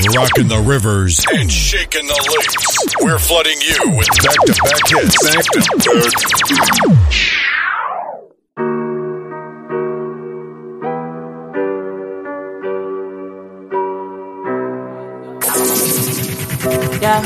Rocking the rivers and shaking the lakes. We're flooding you with back-to-back hits. Yeah.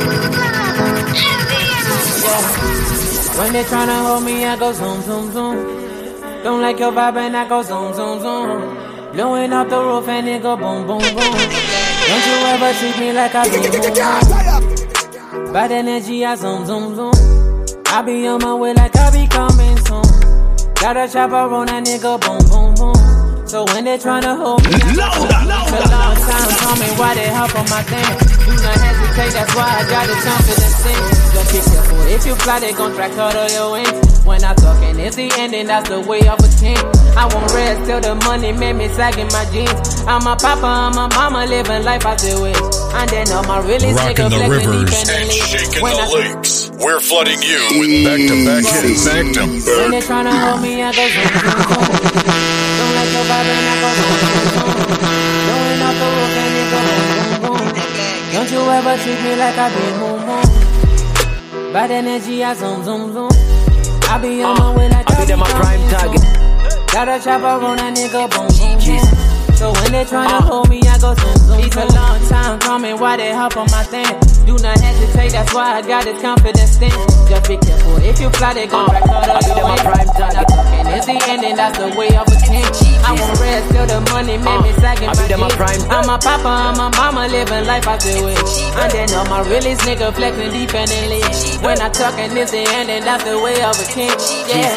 When they tryna hold me, I go zoom, zoom, zoom. Don't like your vibe and I go zoom, zoom, zoom. Blowing up the roof and it go boom, boom, boom. Don't you ever treat me like I zoom, zoom, zoom. Bad energy, I zoom, zoom, zoom. I be on my way like I be coming soon. Got a chopper on that nigga, boom, boom, boom. So when they tryna hold me, it's a long time coming. Why they hop on my thing? Do not hesitate, that's why I got the confidence thing. Just be careful, if you fly, they gon' try cut all your wings. When I talk and it's the ending, that's the way of a king. I won't rest till the money made me sagging my jeans. I'm a papa, I'm a mama, living life as it wish. And then all my really rocking the rivers and shaking the lakes. We're flooding you with back-to-back hits. When they tryna hold me, I go zoom, zoom, zoom. Don't let your vibe and I go zoom, zoom, zoom. Blowing up the roof and it go boom, boom, boom. Don't you ever treat me like I did, boom, boom. Bad energy, I zoom, zoom, zoom. I be on my way like I be my prime target. Got a chopper on that nigga, boom, boom, boom. So when they tryna hold me, I go zoom, zoom. It's a long time coming, why they hop on my thing? Do not hesitate, that's why I got this confidence thing. Just be careful, if you fly, they gon' back out of your way. And it's the ending, that's the way of a king. I won't rest till the money made me sagging my jeans. I'm a papa, I'm a mama, living life as it wish. And then all my realest nigga flexing dependently. When I talk and it's the ending, that's the way of a king. Yeah.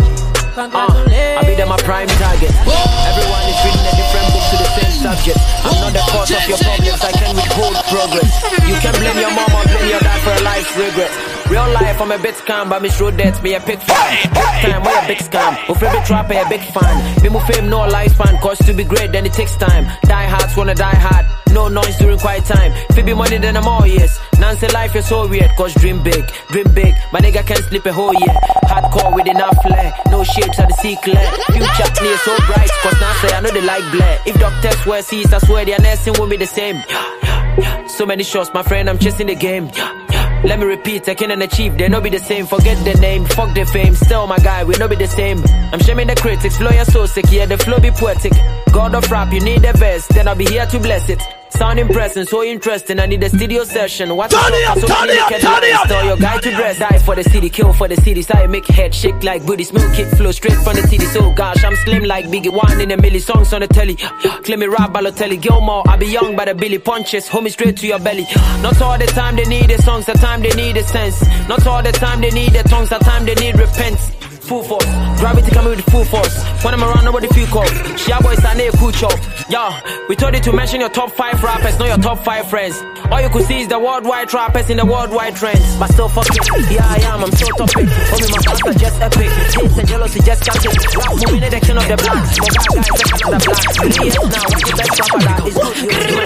I be them my prime target. Everyone is reading a different book to the same subject. I'm not the cause of your problems, I can withhold progress. You can blame your mom or blame your dad for a life's regret. Real life, I'm a bit scam, but me sure that's me a big fan. Big time, we a big scam. Who free big trap, a big fan. Me move fame, no lifespan, cause to be great, then it takes time. Die hards wanna die hard, no noise during quiet time. If it be money, then I'm all yes. Nancy life is so weird, cause dream big. My nigga can't sleep a whole year. Hardcore with enough flair, no shapes of the sea clear. Future clear so bright, cause Nancy I know they like Blair. If doctors were seas, I swear their nursing won't be the same. So many shots, my friend, I'm chasing the game. Let me repeat, I can achieve, they no be the same. Forget the name, fuck the fame. Still my guy, we no be the same. I'm shaming the critics, flow you're so sick, yeah, the flow be poetic. God of rap, you need the best, then I'll be here to bless it. Sound impressive, so interesting, I need a studio session. What turn it up. Tell your guy to dress. Die for the city, kill for the city. So I make head shake like booty, milk it flow straight from the city. So gosh, I'm slim like Biggie, 1 in a milli. Songs on the telly, claim me rap Balotelli, Gilmore. I be young by the Billy punches, hold me straight to your belly. Not all the time they need the songs, the time they need the sense. Not all the time they need the tongues, the time they need repentance. Full force, gravity coming with full force. When I'm around, nobody feel cold. Shia boys are near cool chop. Yo, we told you to mention your top 5 rappers, not your top 5 friends. All you could see is the worldwide rappers in the worldwide trends. But still fucking, yeah I am, I'm so topic. Homie, my fans are just epic. Hate and jealousy just catching. Rap moving in the king of the black. My guys, second of the black. 3 years now, what's the best rapper that is good?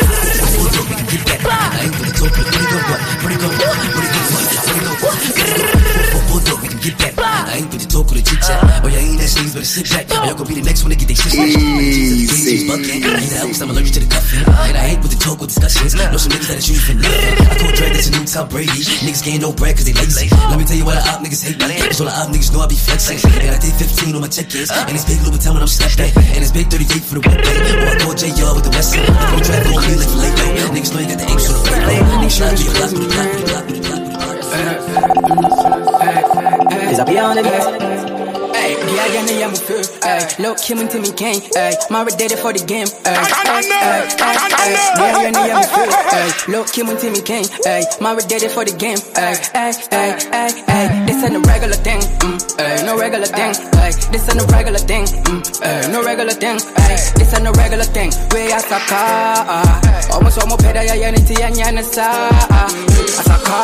I ain't with the talk or the chit chat. Oh, yeah, ain't that things, better sit back. Oh, y'all gon' be the next one to get they shit snatched. Easy. Ain't the helps, I'm allergic to the cuffing. And I hate with the talk or discussions. Know some niggas that are shooting for nothing. I told Dre that's a new Tom Brady. Niggas gain no bread cause they lazy. Let me tell you why the op niggas hate me. Cause all the op niggas know I be flexing. And I did 15 on my check is. And it's big Louboutin when I'm stepping. And it's big 38 for the wet day. Or I call J.R. with the West End. Don't draft on me like for late though. Niggas know you got the apes on the front row. Niggas slide through your block, through the block, through the block, through the block. Cause I be on the best. Ay, yeah, I'm a fool. Low Kim and Timmy Kane. Married dated for the game. Yeah, I'm a fool. Low Kim and Timmy Kane. Married dated for the game. This ain't a regular thing. No regular thing. This ain't a regular thing. No regular thing. This ain't a regular thing. We are Saka. Almost better, yeah, Yanity and Yanasa. Asaka.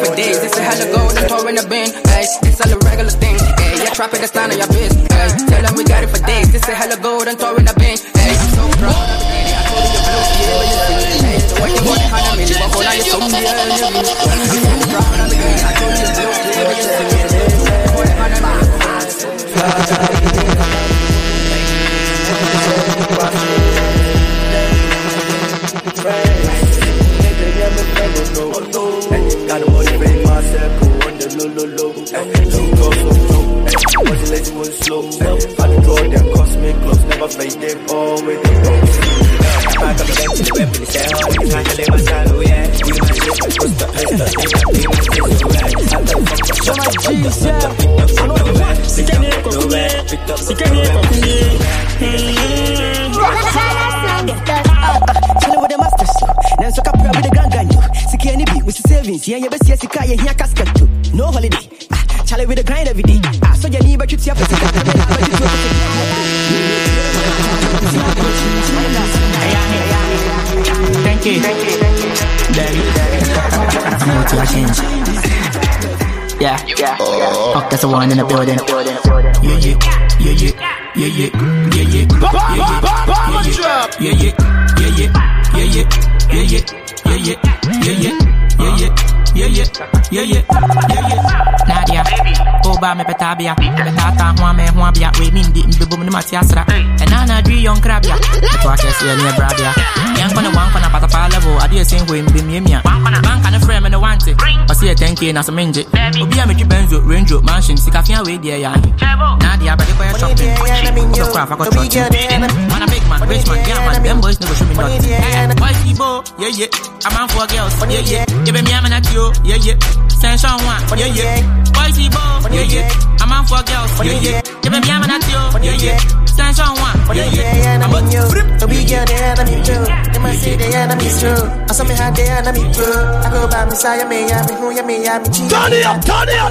Trap it, that's none of your business. Tell them say hello gold and throw in the bin. Hey, I'm so proud of the lady. I told you you're blue, yeah, when you see me. Hey, the way you want it, how many, but hold on, you're so near, I'm so proud of the lady. I told you you're blue, yeah, when you see me. Got to motivate myself, go on the low. Don't go so wasn't lazy, was slow. I can draw their cosmic clothes, never fade them all with the ghost. I got the to the weapon, it's that hard, it's not to live my style, oh yeah. We might live, but what's the place, the nigga, we might live, so bad. So my G's, yeah. I know the man, pick up, no bad, pick up, Chillin' with the masters, now so capra with the grand ganjo. Siki any beat with the savings, yeah, you best see Sika, yeah, casket too. No holiday, challenge with the grind every day. So you need but you see up, Thank you. No to a change. Yeah. Fuck, that's the one in the building. Nadia, Oba me petabia, Tata Huame Huabia, we mean the boom in the Matiasra, and Anna Dri young crabia. The talk is near Brabia. Young on the one on a patapa level, I did sing with Bimia. Bank and a frame and a want it. I see a 10K and a minge. Obia make you benzo, range up, mansion, Sikafia way, dear Yan. Nadia, but the boy shopping, the craft, I got to man, a big man, rich man, yeah, man, them boys never show me nothing. Boy, Sibo, yeah, I'm on for girls, yeah, give me a minute, yeah, Sanction one, yeah, boy, Sibo, yeah, I'm on for girls, yeah, give me a minute, yeah, Sanction one, yeah, I'm on you, to be your enemy too. They must say the enemy's true. I saw me had the enemy too. I go by Messiah, me, who ya me, turn it up.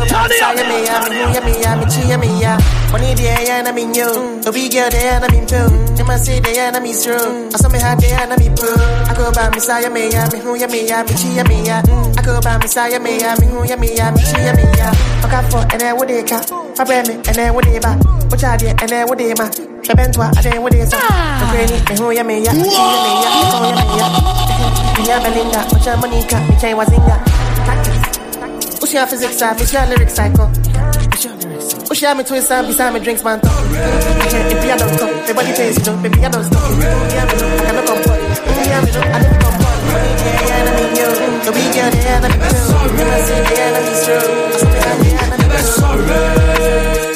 Money the enemy you, to be your enemy too. They must say the enemy's true. I saw me had the enemy too. I go by Messiah, me, who ya me, I go by Messiah, me, who ya me, fuck up for and then what they cut. My brand me and then what they buy. What I did and then what they ma. The bentwa, I then what they say. The granny, and who ya me, ya Belinda, what's your money cut? Me chain was in that. What's your physics side? What's your lyrics cycle? What's your me twist and beside me drinks man talk. If you don't come, everybody pays you, baby I don't stop. I cannot come for it. I don't come for it. The enemy you, the weak girl, the enemy too. You must say the enemy's true. That's alright.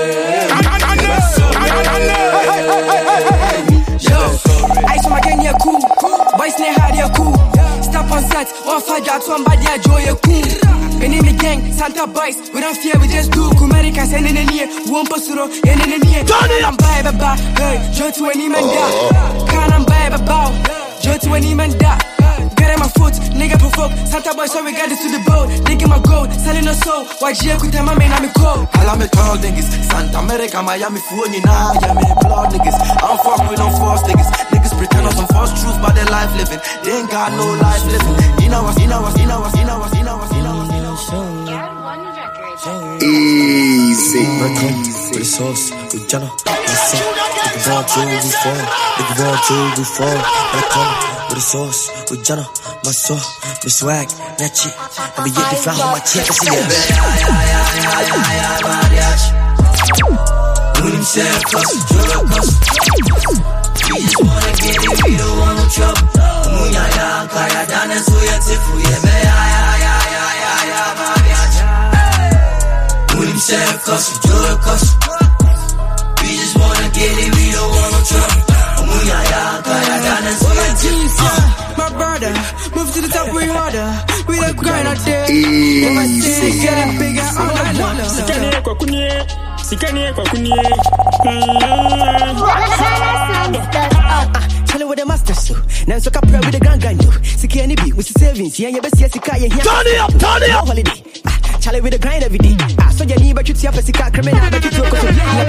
Ice on my gang, yeah, cool. Boys, near hard, yeah, cool. Stop on set, one fight, that's one bad, yeah, joy, yeah, cool. Enemy gang, Santa boys, we don't fear, we just do. Americans, and in the near, one posuro, and in the near. Can't buy a bar, hey, Joe to any man da. Can't buy a bar, Joe to any man da. Get in my foot, nigga provoke. Santa boy, so we got it to the boat. Digging my gold, selling a soul. Why Gia could tell my man I'm a cold. All me tall niggas, Santa America, Miami, phone, now, yeah, me blood niggas. I'm fucking with them false niggas. Niggas pretend on some false truths about their life living. They ain't got no life living. Easy. With the sauce, with Jana, with the sauce, with Jana, my soul, the swag, that shit. I be getting fly on my chest, I see it. With himself, we just wanna get it, we don't want no trouble. Munyaya, kaya dana, so ya tifu, with himself, we just wanna get it, we don't want no trouble. Munyaya, kaya dana, so ya tifu. My brother, move to the top way harder. We don't grind out there. My city getting bigger all night long. Chillin' with the masters too. Now so capra with the grand ganjo. Siki any beat with the savings. Yeah, you best see Sika, yeah. Turn it up. No holiday. Challenge with the grind every day. So you need but you see up a Sika criminal, but you talk to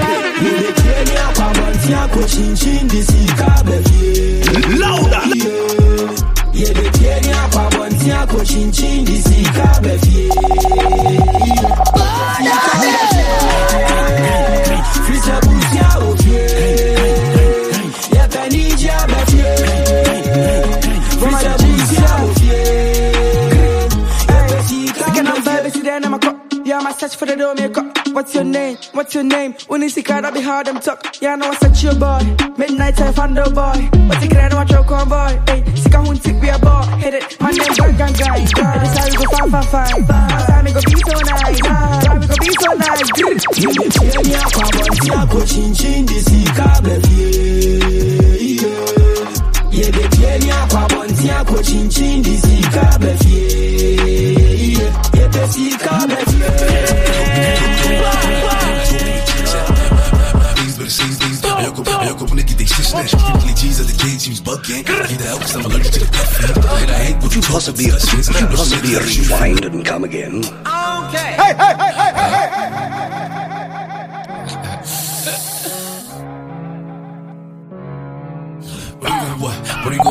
louder. Yeah, the Kenya Pabontia coaching chin this is Kabefie. Frisa Busia, okay. What's your name? What's your name? Unisika, that be how them talk. Yeah, I know I set you boy. Midnight I found the boy. What's the crowd? Watch your convoy. Hey, Sika won't take me a ball. Hit it, my name gang. This how we go fine. My time we go be so nice. Time we go be so nice. Could you possibly rewind and come again? Okay. Hey! What? Where you go?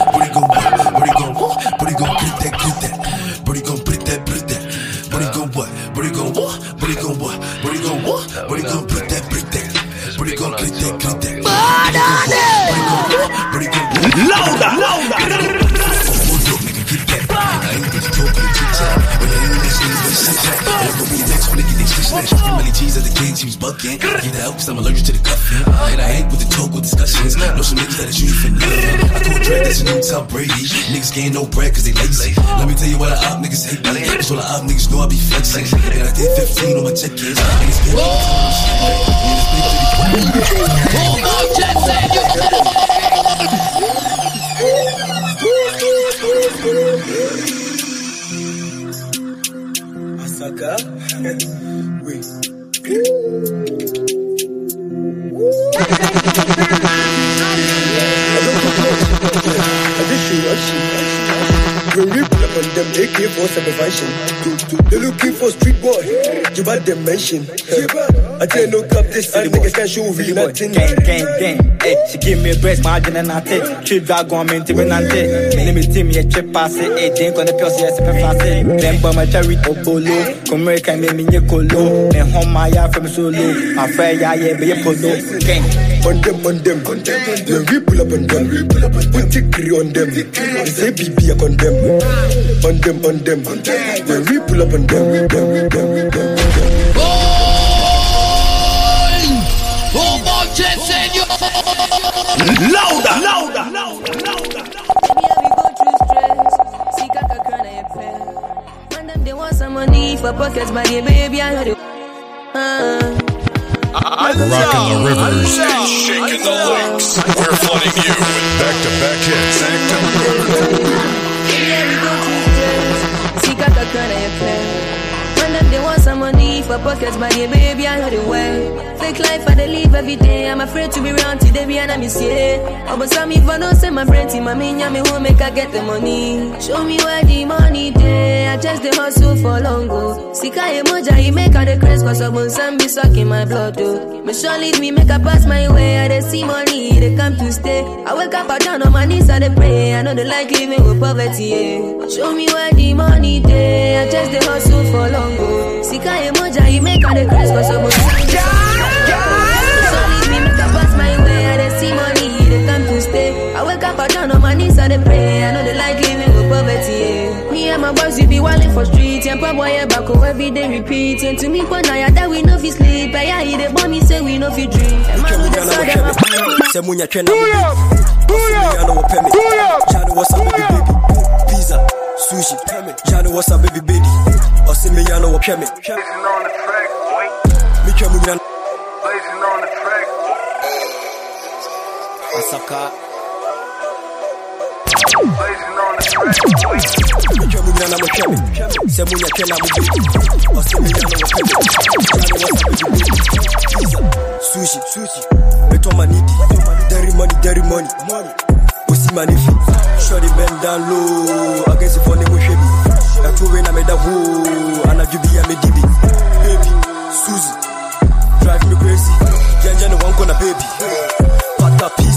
Get that? Where you go? Put that? Where you go? What? Where you go? Where you go? Where you go? Where you go? Put that? Where you go? Get that? Where you go? Louder! Cheese at the game, she was bucking. Get out, cause I'm allergic to the cuffing. And I ain't with the talk with discussions. Know some niggas that'll shoot you for nothing. I call Drake, that's a new Tom Brady. Niggas gain no bread cause they lazy. Let me tell you why the op niggas hate me. That's all the op niggas know I be flexing. And I did 15 on my check-ins. Niggas been Asaka, wait. When we pull up on them, AK-47 version. They're looking for street boy. You bad them mention. I tell no cup this and niggas can't show really nothing. Gang. Hey, she give me a breast margin and I take. Trip drag on me to be nante. Let me team me a trip pass it. Hey, drink on the pills, yes, if I pass it. Then by my cherry obolo. Come here, can make me a colo. Then home my yard from solo. My fair yeah, be a polo. Gang. On them. When we pull up on them, put tickly on them. They say BB on them. On them. When we pull up on them. Louder! They want some money for pockets, but they baby I know Rocking the rivers and shaking the lakes. We're flooding you with back-to-back hits. They want some money for pockets, but yeah, baby, I know the way. Fake life, I live every day. I'm afraid to be around today, be and I miss it. Oh, but some if I don't send my brain to my me home, make I get the money. Show me where the money day. I just the hustle for long go. Sika emoja, he make all the craze, cause some be sucking my blood, though. But sure leave me, make I pass my way. I they see money, they come to stay. I wake up, I down on my knees, I they pray. I know they like living with poverty, yeah. Show me where the money day. I just the hustle for long go. Sika emoja, he make all the craze, cause so leave me, make I pass my way. I they see money, they come to stay. I wake up, I down on my knees, I they pray. I know they like living with poverty, yeah. Me and my boys, we be wildin' for streets. And pop boy, back home every day repeating. To me, but now that we know fi sleep. I hear the bomb, me say we know fi dream. And man, we just saw them up. Semunya Chena, Jano, what's up, baby? Pizza, sushi, Jano, what's up, baby? Or see me, Yano, what Kemi. Blazing on the track, boy. Blazing on the track. Asaka. Blazing on the track, boy. Semunya Chena, or see me, Yano, what Kemi. Sushi. Betoma nidi. Dairy money. Osi manifi. Shorty bend down low. Against the phone, Mushebi. I throw in a meda woo. And I give you a medibi. Baby, Susie. Drive me crazy. Janjana one corner, baby. Pata peace.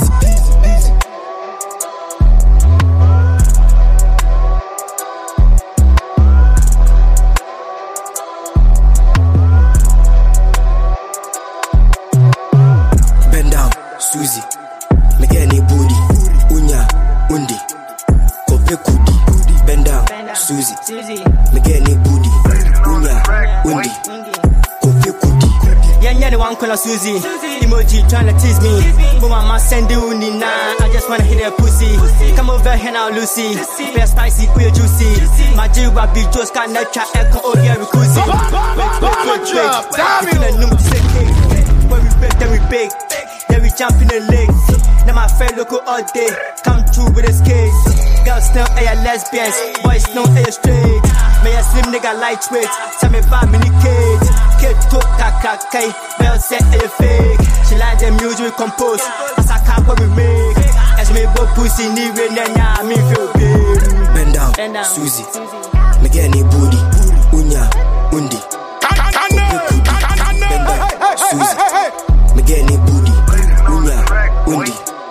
Bend down, Susie. Make any booty. Unya, undi. Kope kudi. Bend down, Susie. Make any booty. Unya, undi. Kope kudi. anyone call her Susie. Emoji trying to tease me. But mama send you Nina. I just wanna hit her pussy. Come over here now, Lucy. Fair spicy, we're juicy. My jiwa be just can't let try echo or get recusy. When we break, then we bake. Then we jump in the lake. Now my friend look all day. Come through with a skate. Girls know they lesbians. Boys know they straight. May a slim nigga lightweight. Tell me 5 minute cage. Kid talk kakakai. Bell say they fake. She like the music compose. As I can't what we make. As me bo pussy ni we nanya me feel big. Bend down, Susie. Me get any booty. Unya, undi. Bend down, Susie. Me get any booty. Unya, undi.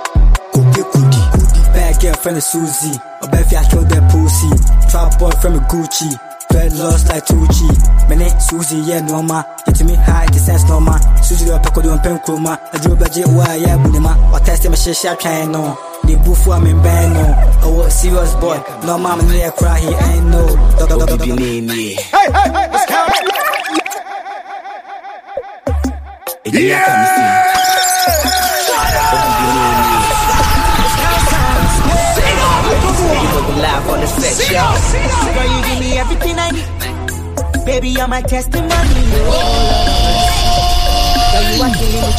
Bad girl friend of Susie. A bad I killed that pussy. Trap boy from Gucci. Dread lost like Tucci. My name Susie, yeah, normal. Get to me high, the sense normal. Susie, I pack on pen chroma. I drew a budget, why, yeah, Bunima. Or test my shit, trying no. The boof, I'm in band, no. Oh, serious boy. No, mama, near cry, he ain't no. Live on the set, y'all. Girl, you give me everything I need. Baby, you're my testimony. Girl, you are killing me.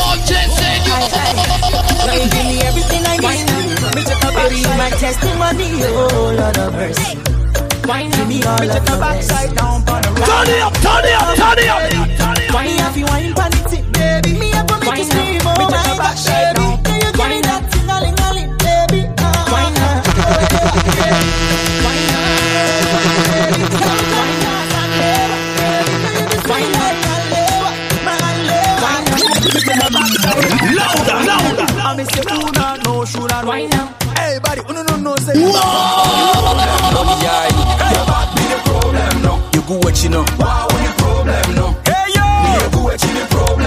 Girl, you give me everything I need. Baby, you're my testimony. Oh, Lord of mercy. Give me all of your backside down. Turn it up, turn it up, turn it up. Me have you wine pan it, baby. Me have to make you scream, oh my God, baby. Can you give me that ting-a-ling-a-ling, baby? Wine up. Everybody, no, say you problem, no. You go what you know. Wow, the problem, no. Hey, yo! You go what you the problem.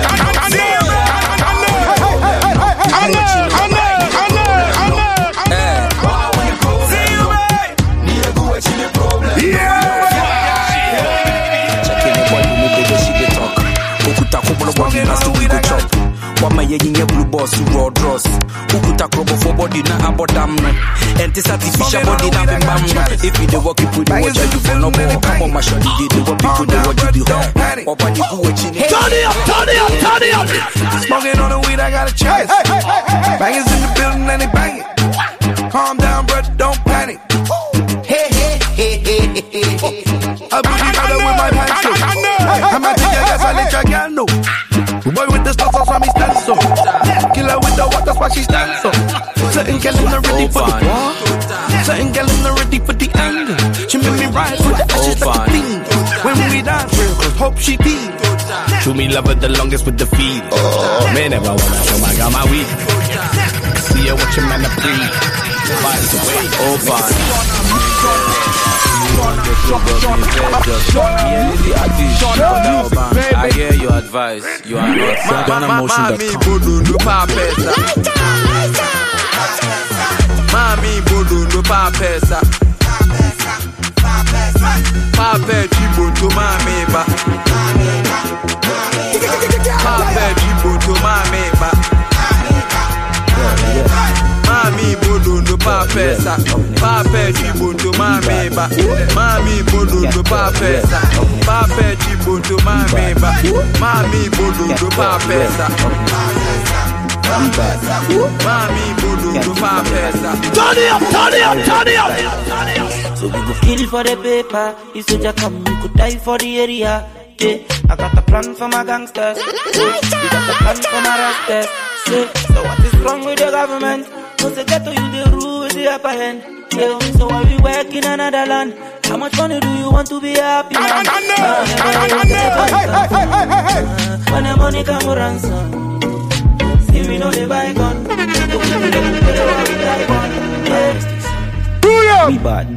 Blue boss, raw dross. Ukuta crop for body na abodam. And this artificial body na bam. If you the work you put the watch you for no more. Come on, my shot, you the work people the watch you do. Or when you go watching. Turn it up, turn it up, turn it up. Smoking on the weed, I got a chance. Bangers in the building and they bang it. Calm down, brother, don't panic. Hey, hey, hey, hey, hey, hey. I put you brother with my pants too. I'm at the gas, I let your girl know. Boy with the stuff, that's why me stand so. Killer with the what, that's why she stands so. Certain girl in the ready for the war. Certain girl in the ready for the anger. She made me ride with the ashes like a thing. When we dance real close, hope she be. To me love her the longest with the feet. Man, never wanna show my got my weed. See her watching man a breathe. By the way, I hear your advice. You are not Mami bodondo pa pesa. Pape chiboto mami ba. Pape chiboto mami ba. Mami bodondo pa pesa. Pape chiboto mami ba. Mami bodondo pa pesa. Pape chiboto mami ba. Mami bodondo pa pesa. Mami bodondo pa pesa. Turn it up, turn it up, turn it up. So we go kill for the paper. If you just come, you could die for the area. Yeah, I got a plan for my gangsters. Yeah, we got a plan for my rastas. Yeah, so what is wrong with the government? Once they get to you, they rule with the upper hand. Yeah, so why we work in another land? How much money do you want to be happy, man? When the money come around, son. See we know the buy gun. We bad.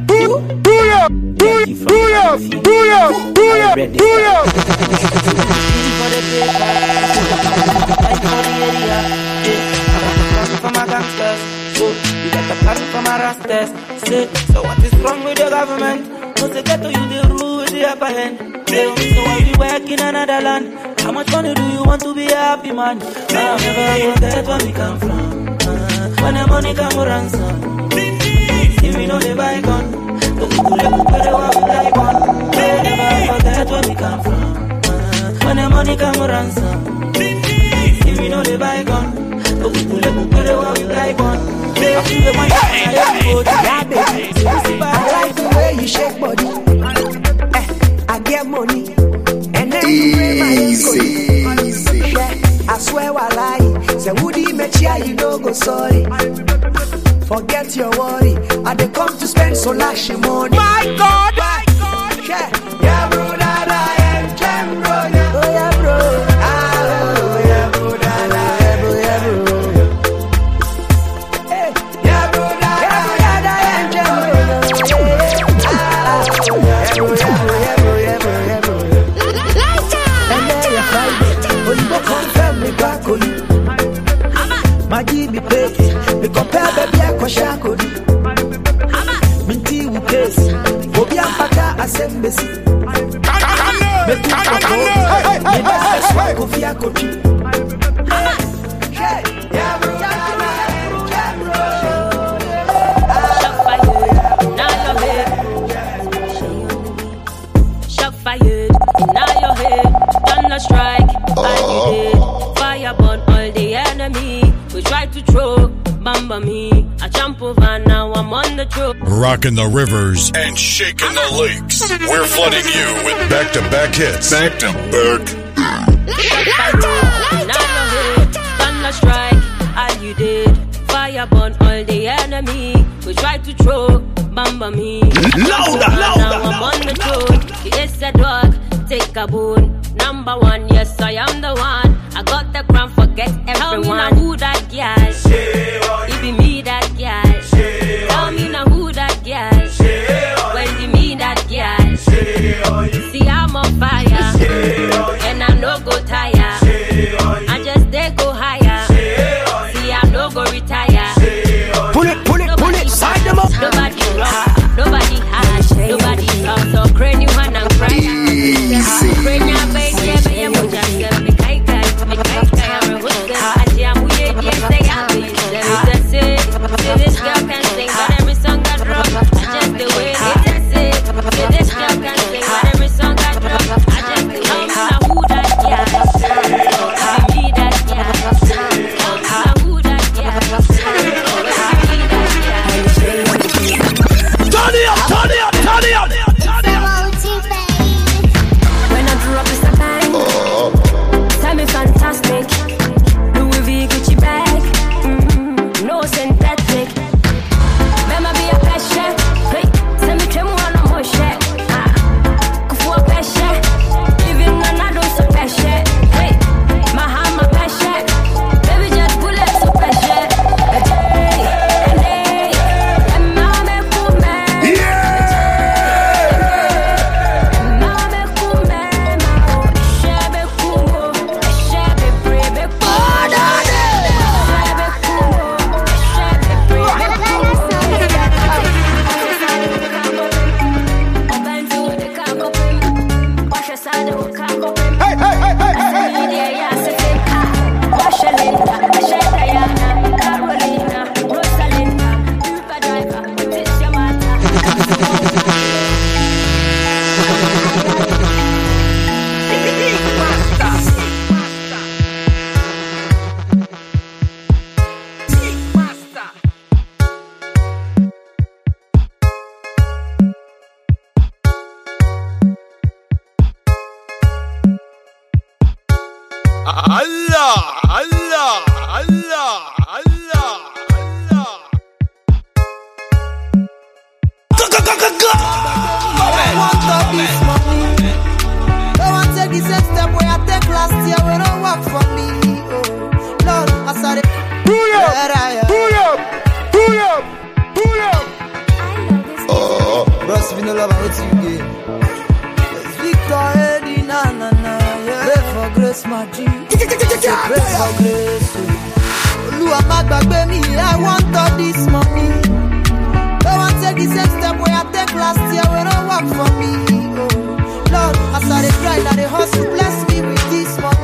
For my gangsters, so we got a plan for my rastas. So what is wrong with the government? Once they get to you, they rule with the upper hand. So why we work in another land? How much money do you want to be a happy man? I'll never forget where we come from. When the money come for ransom, if we know the bygone, but we could let what we like on. I'll never forget where we come from. When the money come for ransom, if we know the bygone, but we could let what we like on. I like the way you shake body. I get money, and then you pay my easy. I swear I lie. Say Woody Mechia, you don't go sorry. Forget your worry. I dey come to spend so lash your money. My God, my God. Yeah, bro, that I am jam, bro. Oh yeah, bro. Oh yeah, bro, that I am, yeah, bro. Hey, yeah, bro, that I am jam, bro. Yeah, bro, yeah, bro. And then you Friday, oh you go confirm me back on you. Maggie be paid, me compare baby I kwashako di. Minti wu case, obi ampaka asembesi. Me tu kako, me da swako fia kopi. Hey, yeah bro, Shot fired, now your head, done a strike, and you did. Fire burn all the enemy. We try to throw, bamba me. I jump over, now I'm on the throw. Rocking the rivers and shaking the lakes. We're flooding you with back-to-back hits. Back-to-back. Now your head, thunder strike, all you did. Fire burn all the enemy. We try to throw, bamba me. Louder. Now I'm on the throw. It's a dog, take a bone. Number one, yes, I am the one. I got the crown, forget everyone. Tell me now who that girl. It be me that girl. Tell me now who that girl. When you me that girl. See I'm on fire, and I no go tire. I just they go higher. See I no go retire. Pull it, side them up. Nobody rock, nobody hide, nobody talk. So crazy one and cry. Crazy baby, I'm just me kai. This girl can sing, but every song I drop, I just the way it is it. This girl can sing, but every song I drop, I just the way it is. Who that girl? Be that girl. Who that girl? Turn it up. When I grew up, it's a bang. Tell me fantastic. Louis V, Gucci bag. No synthetic. Mema be a peshe. Hey, send me to one of my shit. Kufu a peshe. Even when I don't so peshe. Hey, my hand my peshe. Baby just pull it so peshe. Hey, and mama kume. Mama kume. Shebe kumo. Shebe brebe kumo. I want all this money. Don't want to take the same step where I take last year when I work for me. Oh, Lord, as I dey grind, I dey hustle, bless me with this money.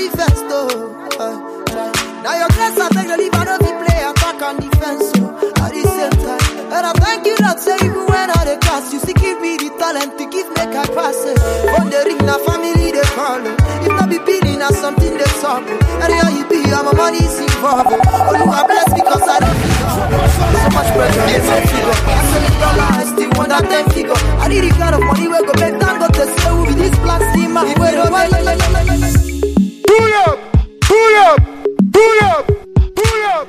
manifest, now your grace I beg you leave and every play attack and defense, at the same time. And I thank you that say even when I the class, you still give me the talent to give make I pass it. On the ring, na family they call it. If not be billing, na something they talk. Anyhow you be, I'm a money's involved. Oh, you are blessed because I don't figure. So much pressure, it's a figure. I said $1, I still want that 10 figure. I need the kind of money where go back down, but the say with this black steam. Pull up, pull up, pull up, pull up.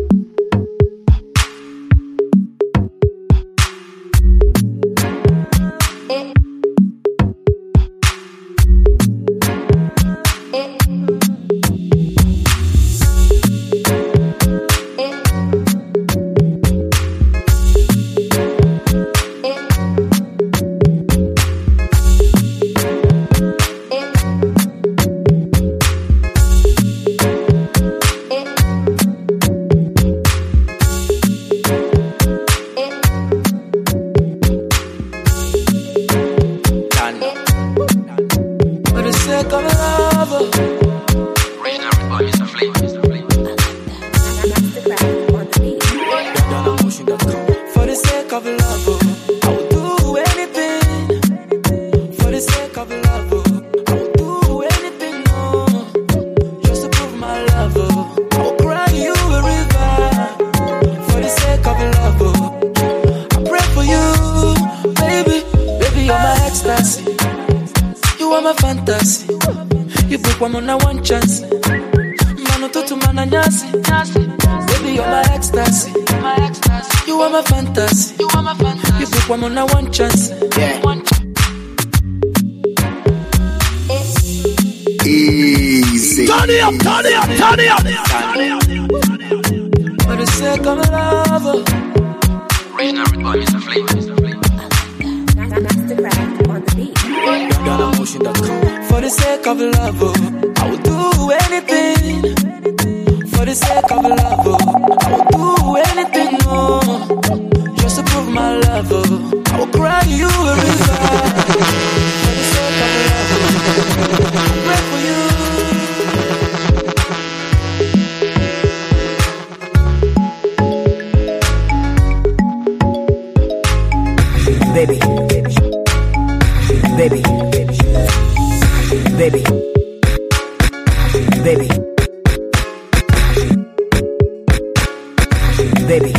Easy. Turn it up, turn it up, turn it up. For the sake of love. Original boy, Mr. Flame, Mr. Flame. For the sake of love, I would do anything. For the sake of love, I would do anything, oh. Just to prove my love, I will cry you a river. For the sake of love, I pray for you. Baby, baby, baby, baby, baby.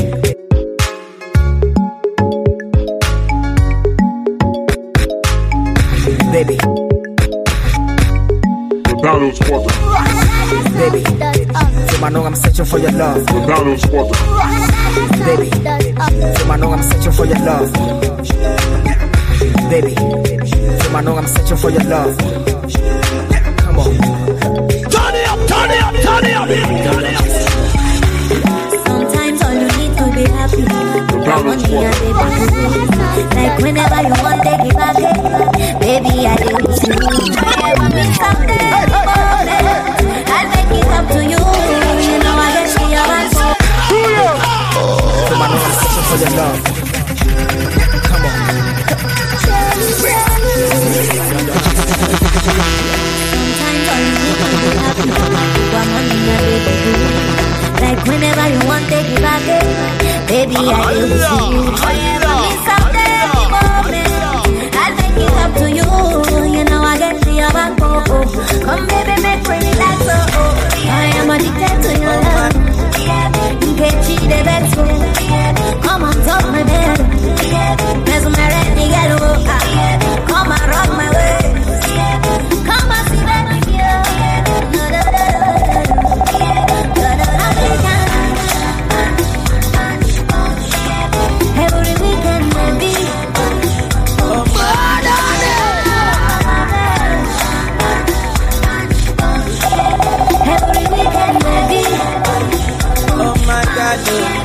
Baby, the battle's water. Baby, so I know I'm searching for your love. The battle's water. Baby, so I know I'm searching for your love. Baby, so I know I'm searching for your love. Come on, turn it up, turn it up, turn it up, turn it up. Sometimes all you need to be happy. Like whenever you want, take it back. Baby, I do to you. Whenever me someday, I'll make it up to you. You know I get to your answer. so I know I'm searching for your love. Come on. Sometimes all you need to be happy. You want money, like whenever you want, take it back. Baby, I do to you. Whenever me someday, I'll make it up to you. You know I get to your back. Come baby, make me relax. I am addicted to your love. You can't cheat the best. Come on top my bed. There's my red nigga. Come and rock my way. Come and see me. Every weekend, baby. Oh, every weekend, baby. Oh my God.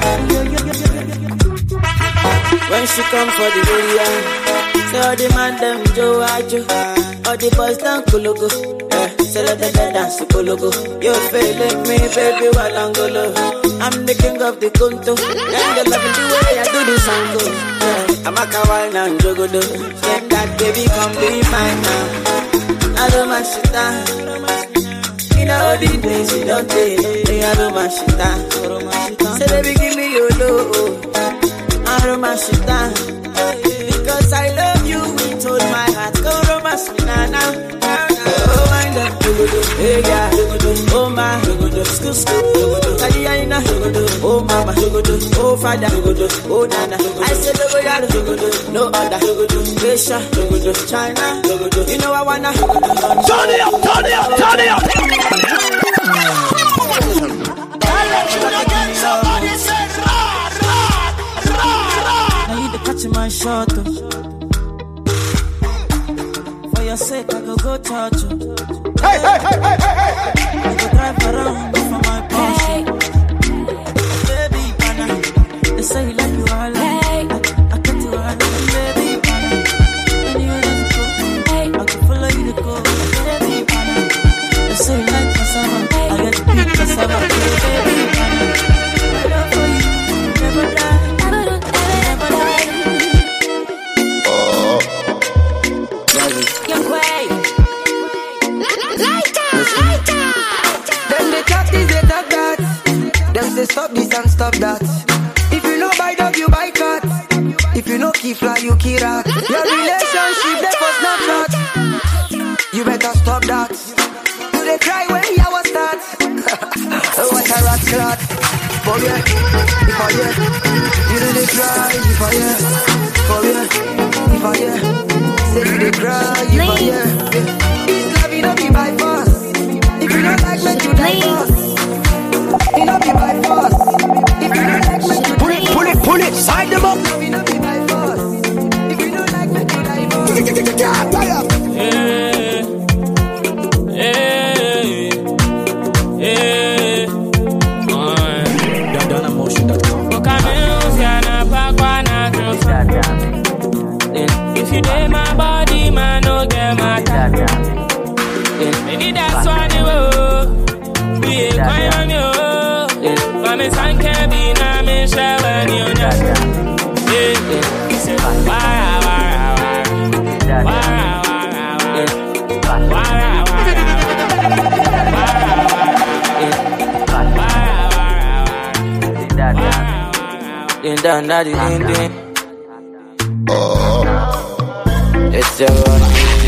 When she come for the area, say all the man them Joe Ajo, all the boys down Kologo. Say let them dance Kologo. You feel like me, baby, Walangolo. I'm the king of the Kunto, and they loving the way I do this ango. I'm a kawaii now, Jogodo. Say that baby come be mine now. I don't mind shit down. the days you don't take. Hey, I don't mash it down. Say, baby, give me your love. I don't mash it down. Because I love you with all my heart. Go romance me now. Oh, wind up. Hey, yeah. Oh, my. School. Taliana. Oh, mama. Oh, father. Oh, nana. I said, no other. Asia. China. You know I wanna. Turn it up. Somebody say ra. Now you the catch my shot. For your sake, I go touch you. Hey. I go drive around for my Porsche. Baby, pana. They say you like you all. I got you all. Baby, pana. Anywhere that you go, I can follow you to go. Baby, pana. They say you like cassava. I get to pick cassava. Baby, pana. My love for you never die. Say stop this and stop that. If you know buy dog, you buy cat. If you know key fly, you key rat. Your relationship, they for Snapchat. You better stop that. Do they cry when the hour starts? What a rat clot. For yeah, if I yeah. You do they cry, if I yeah. For yeah, if I yeah. Say you they cry, if I yeah. It's love, you don't be by force. If you don't like me, you die force. You know be by force. If you don't like me, you pull it, side them up. You know be by force. If you don't like me, you die force. If you dare my body, man, no get my time. Maybe that's why they will be a kind of you. I'm a son, can't be na me shower, you know. It's your own.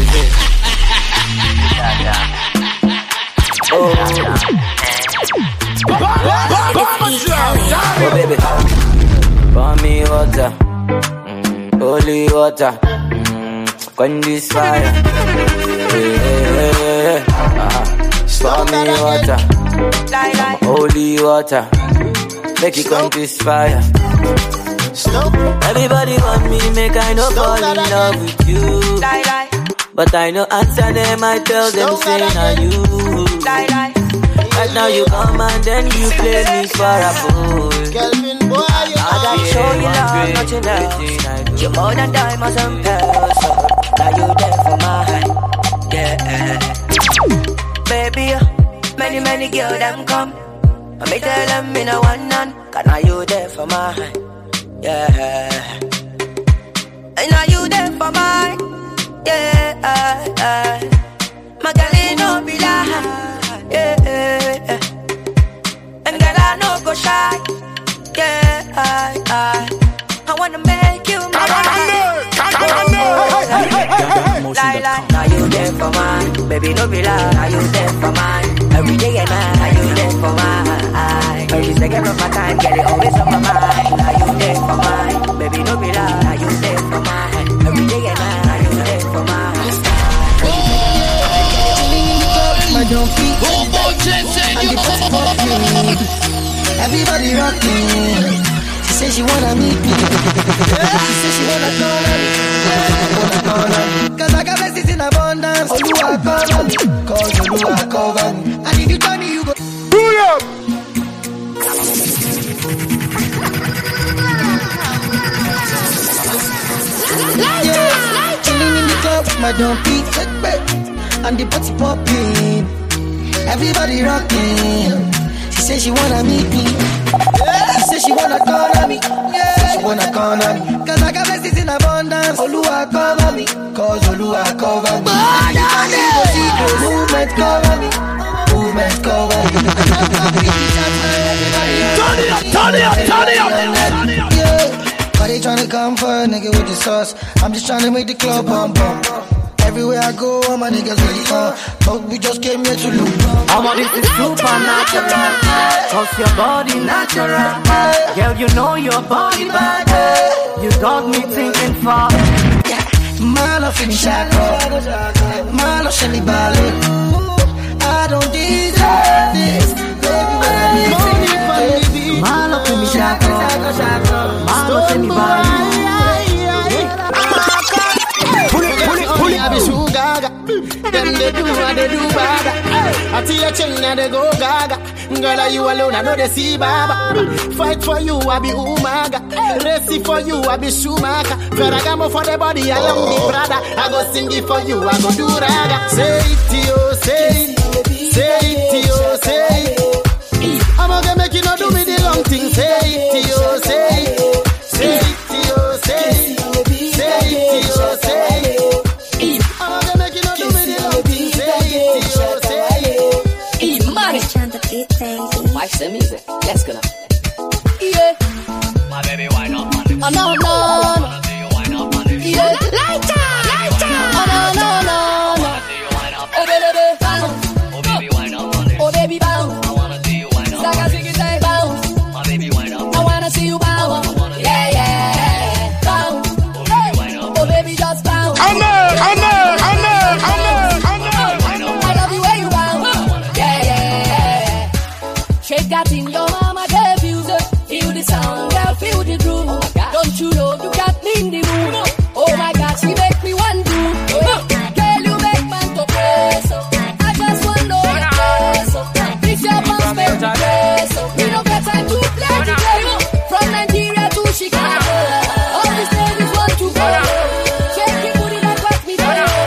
Oh baby, pour me water, holy water, quench this fire. Pour me water, holy water, make it quench this fire. Everybody want me, make I no fall in love with you. But I no answer them, I tell them say na you. Right now you come and then you play me for a fool. Kelvin boy, I gotta show you love, nothing else. You're more than diamonds and pearls, so now you there for mine, yeah. Baby, many girls them come, I me tell them me no one none, 'cause now you there for mine, yeah. And now you there for mine, yeah. My girl ain't no be lie. Yeah, and girl I no go shy. Yeah, I wanna make you my wife. Now you there for mine, baby no be lie. Now you there for mine, every day and night. Now you there for mine, every second of my time, get it always on my mind. Now you there for mine, baby no be lie. Now you there for mine, every day and night. Now you there for mine. My donkey, and the pop popping. Everybody rocking. She says she wanna meet me. She says she wanna call me. Cause I got blessings in abundance. Oluwa cover me, cause Oluwa cover me. And if you tell me you go, pull up. Yeah, chilling in the club with my donkey, and the party popping. Everybody rocking. She says she wanna meet me. She says she wanna corner me. Says she wanna corner me. Cause I got blessings in abundance. Oluwa cover me, cause Oluwa cover me. And the movement cover me. movement go away. Turn it up. Why they tryna come for a nigga with the sauce? I'm just tryna make the club bump bump. Everywhere I go, all my niggas really fun. But we just came here to loot. I'm on this is supernatural. Cause your body natural. Girl, you know your body bad. You got me thinking far. My love in shackle. My love shiny ballet. I don't deserve this. Baby, my love in shackle. My love shiny ballet. Pull it, I be so gaga. Them they do what they do, baba. I tell you, China they go gaga. Girl, are you alone? I know they see baba. Fight for you, I be umaga. Race for you, I be Schumacher. Ferragamo for the body, I am the brother. I go sing it for you, I go do raga. Say it to you, say it to you, say it. I'm gonna make you not do me the long thing. Say it to you, say it to you, say it to you, say it. Watch the music. Let's go now. Yeah. My baby, why not? Oh no. Yeah. Lighter. Oh no. Oh baby, bounce. Oh baby, why not? Oh baby, bounce. I wanna see you why not? Saga sing it, say bounce. My baby, why not? I wanna see you bounce. Yeah. Bounce. Oh baby, just bounce. I know. I love you when you bounce. Yeah. Shake that in your mama diffuser. Feel the sound, girl, feel the groove. Don't you know you got me in the mood? Oh my God, she make me want to. Girl, you make man to press up. I just want to know your face up. This your bounce make me press up. We don't get time to play the game. From Nigeria to Chicago, all these ladies want to go. Shake your booty like what me do.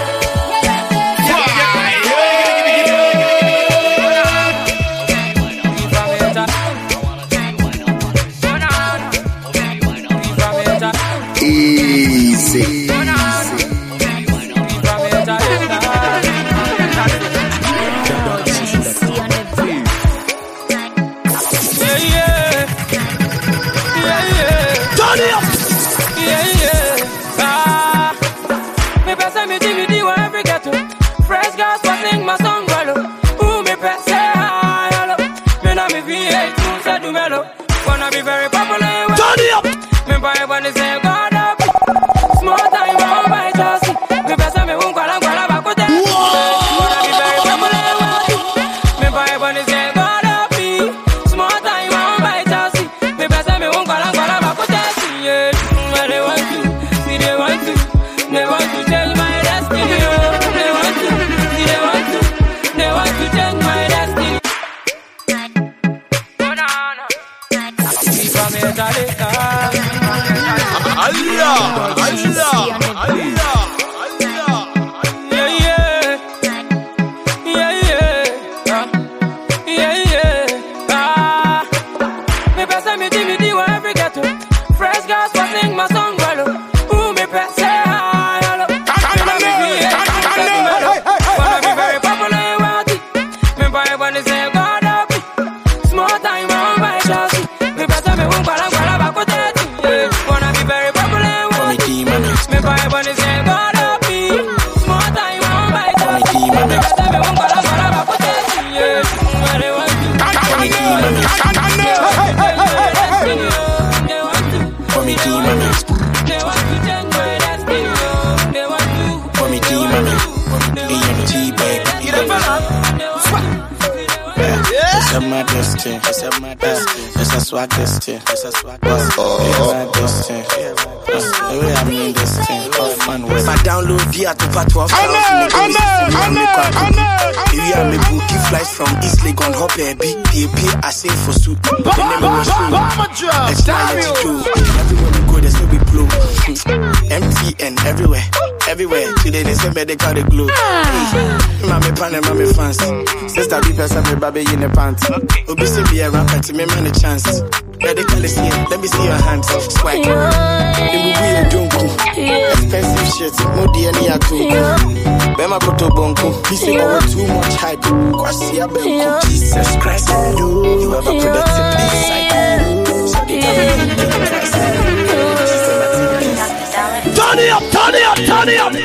Easy. Fresh girls passing my song, hello. Ooh, me press say hi, hello. Me na me V8, say do mellow. Wanna be very popular. Turn it up. Me buy one say God up. Small time, I buy just. Me press me won't call back with them. Wanna be very popular. Me buy one say God up. Small time, I buy just. Me press me won't call back with them. Yeah, where they want to, see they want to. They want to change my destiny. They want to, see they want to. They want to change my destiny. Me press me Jimmy D where every ghetto. Fresh girls passing my song, hello. Ooh, me press say hi, hello. Wanna be very popular, want it. Me buy one say God up. Small time, I buy just. Me press me won't call back with that. Wanna be very popular, want it. Me buy one say God up. Small time, I buy just. Me press me won't call back with that. Where they want to. For me, team, they want to change my destiny. They want to. for me, team, EMT, baby. It's a mad destiny. It's a swag destiny. It's a swag destiny. The way I mean this thing, fun with. If I download via to part 12, if you me bookie flights from East Legon, hop a BPP, I sing for suit. It's time to do. Everywhere we go, there's no big blow. MTN everywhere. Today they say me they call the glue. Mami pan and mami fans. Sister be person me baby in the pants. Obi say be a rapper to me man a chance. Medically seen, let me see your hands. Swag. It will be a jungle. Expensive shit, no DNA at all. Bema Koto Bonko, he say over too much hype. Kwasia Benko, Jesus Christ. You ever predicted this side? Turn it up, turn it up, turn it up.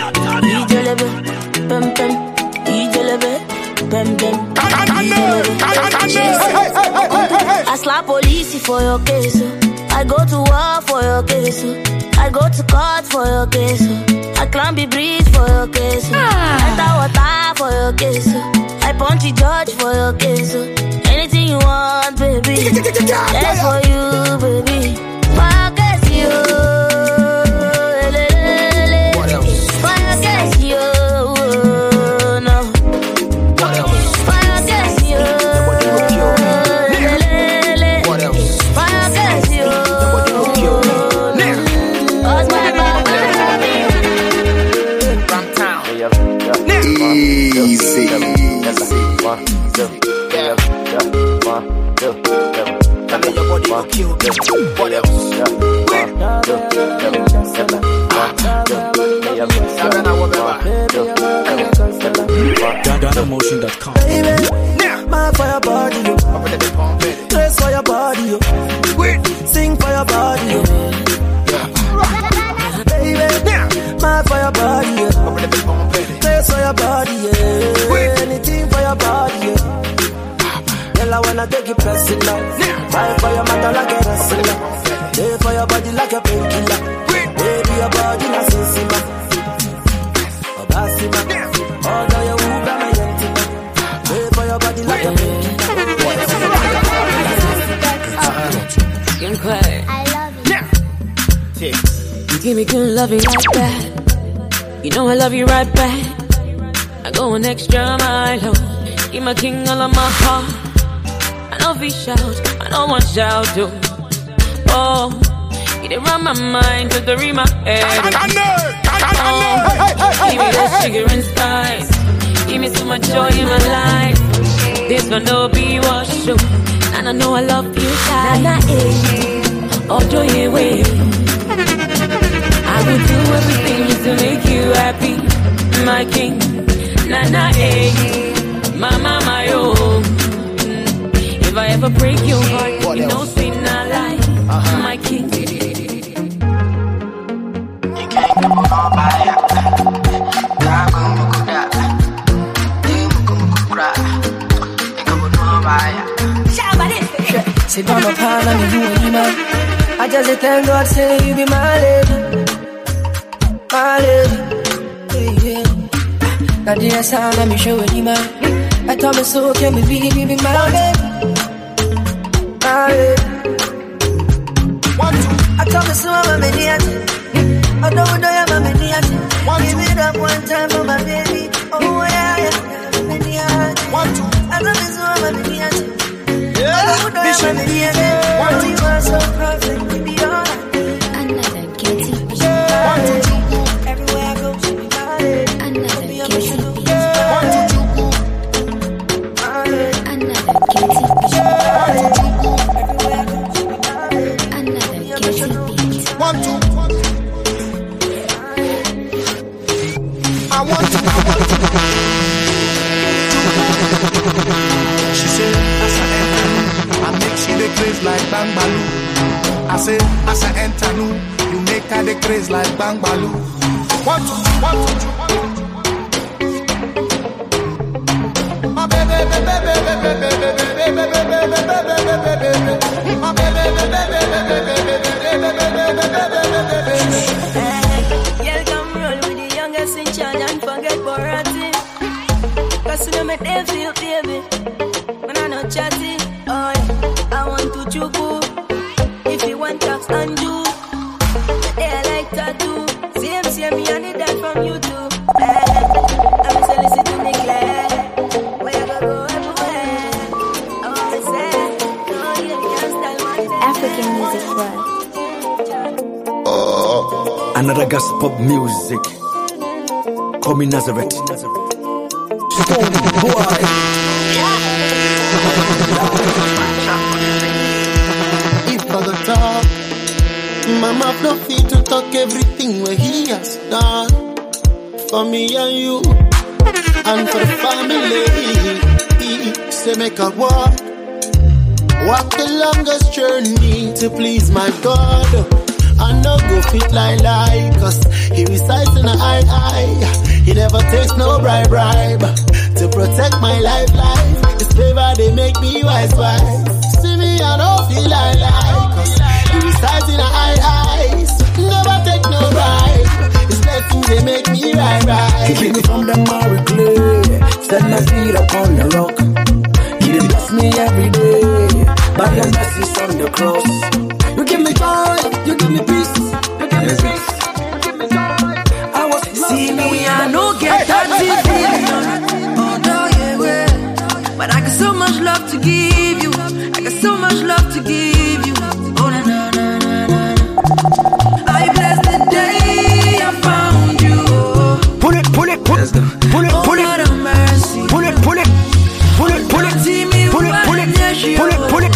I slap police for your case. I go to war for your case. I go to court for your case. I climb the bridge for your case. Enter water for your case. I punch the judge for your case. Anything you want, baby. That's for you, baby. For your case, you. What else? For your case, you. No. What else? For your case, you. What else? For your case, you. Easy. What else? DanaMotion.com. Baby, mad for your body, yo. Dress for your body, yo. Sing for your body, yo. Baby, mad for your body, yo. Dress for your body, yeah. Anything for your body, yeah. Girl, I wanna take you personal. Fight for your mother like a wrestler. Lay for your body like a painkiller. Baby, your body na sensima. Obasima. Although you who got my intima. Lay for your body like a painkiller. Young Clay, I love you. you give me good loving like that. You know I love you right back. I go an extra mile. Give my king all of my heart. I know we shout, I know one shout too. Oh, you did run my mind to the read my head. Oh, give me that sugar and spice. Give me so much joy in my life. This one no be wash show. And I know I love you tight. Oh, do you wait? I will do everything to make you happy, my king. Nana, mama, my own. If I ever break your heart, you know, say not lie, my king. You can't come on by ya. Sit down up hard and you and man. I just thank God say you be my lady. My lady. Yeah. Now the sound let me show you man. I told me so can we be my lady. My lady. I told me so I'm a maniac. I don't know I'm a maniac. Give it up one time for my baby. Oh yeah, yeah, I'm a maniac. I told me so I'm a maniac. You are so perfect, baby, all I need. Another guilty beat. Everywhere I go, she be my lady. Another guilty beat. Another guilty beat. Everywhere I go, she be my lady. Another guilty beat. I want to. She said, I make she the craze like Bang Baloo. I say, as I enter new, you make her the craze like Bang Baloo. One, two, my baby, my baby, Girl, come roll with the youngest in charge and forget Borati. Cause you know me they feel, baby. When I not chatty, oh yeah, I want to chuku. If you want tax and do, they like tattoo. Same, me I need that from you too. I'm so listen to me clear. Where you go everywhere. I want to say, no, you can't style my African music world. Another gospel music. Call me Nazareth. Stone boy. If I for the talk. Mama no fit to talk everything where he has done for me and you and for the family. Say make a walk the longest journey to please my God. I no go fit like cause he resides in the eye. He never takes no bribe to protect my life. His favor they make me wise. See me I don't feel like cause he resides in the eye. Never take no bribe. His blessings they make me right. He keep me from the married clay, set my feet up on the rock. He bless me every day, by your mercies on the cross. You give me joy, you give me peace, you give me peace, you give me joy. I was see me, I no get that feeling. Oh no, yeah, but I got so much love to give you. I got so much love to give you. Oh na na na na na. I bless the day I found you. Pull it, pull it, pull it, pull it, pull it, Lord of mercy. Pull it, pull it, pull it, pull it, See me, pull it, pull it, pull it, pull it.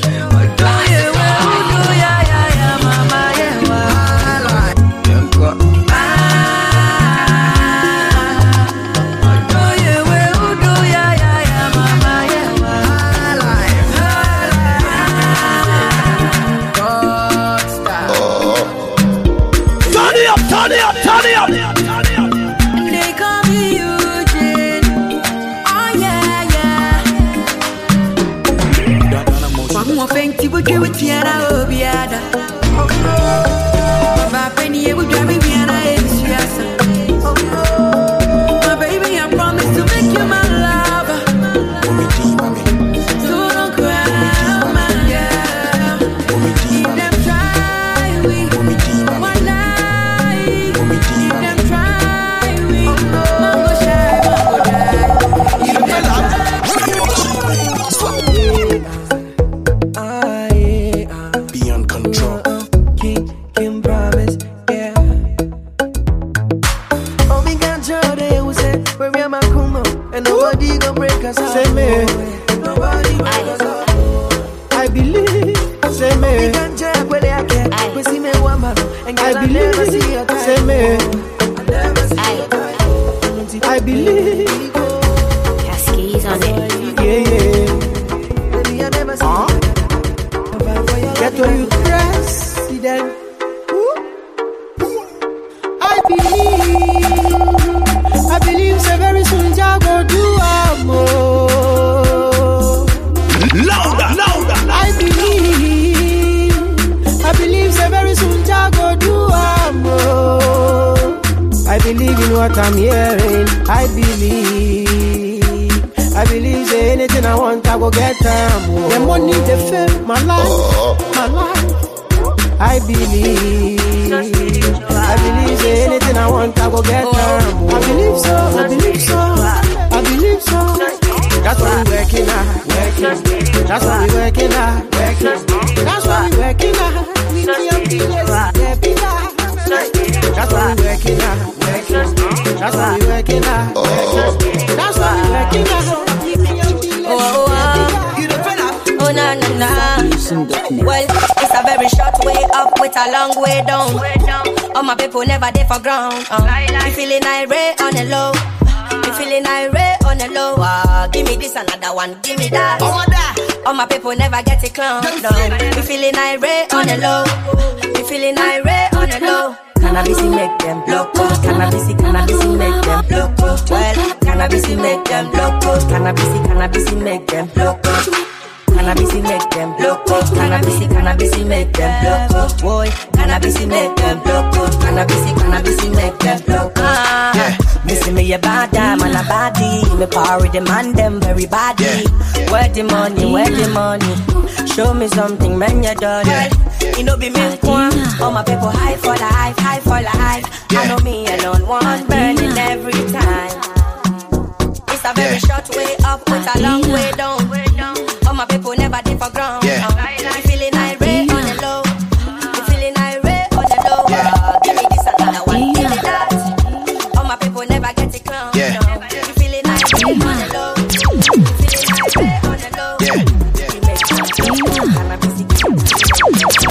Turn it up. They call me Eugene. Oh yeah. One more thing to do with Tiana Obiada. My penny would drive me Tiana Ebiasa. My baby, I promise to make you my lover. So don't cry, my girl. Keep them try we one night. Keep them try we Mambo shy, Mambo die. Keep them try. Beyond control. Kim promise, yeah. Oh, me got joy, they will say, where am I come up? And nobody gon' break us out. Say me. Nobody break us out. I believe. Say me. Me got joy, where they are kept. We see me one man, and girl, I never see your time. Say me. I never see your time. I believe. Cascades on it. Yeah. Baby, I never see your time. Get to you, president. I believe so very soon Jah go do more. Louder. I believe so very soon Jah go do more. I believe in what I'm hearing. I believe say anything I want I go get more. The money, the fame, my life. I believe say anything I want I go get more. I believe so. That's why we working hard. That's why we working hard. That's why we working hard. That's why we working hard. That's why we working hard. That's why we working hard. Oh na na na. Well, it's a very short way up with a long way down. All my people never there for ground. You feeling irate on the low. You feeling irate on the low. Give me this another one, give me that. All my people never get it clown down. You feeling irate on the low. You feeling irate on the low. Cannabis make them loco. Cannabis make them loco. Well, cannabis make them loco. Cannabis make them loco. Cannabis make them loco. Cannabis make them loco. Boy, cannabis make them loco. Cannabis make them loco. Yeah, missing me a bad damn and a body. Me power demand them very badly. Where the money? Show me something, man, you done it. You know be me one. All my people high for life. I know me alone, one burning every time. It's a very short way up with a long way down. All my people never did for ground. You feeling irate on the low. You feeling irate on the low. Give me this another one, give me that. All my people never get it clown. You feeling irate on the low. You feeling irate on the low.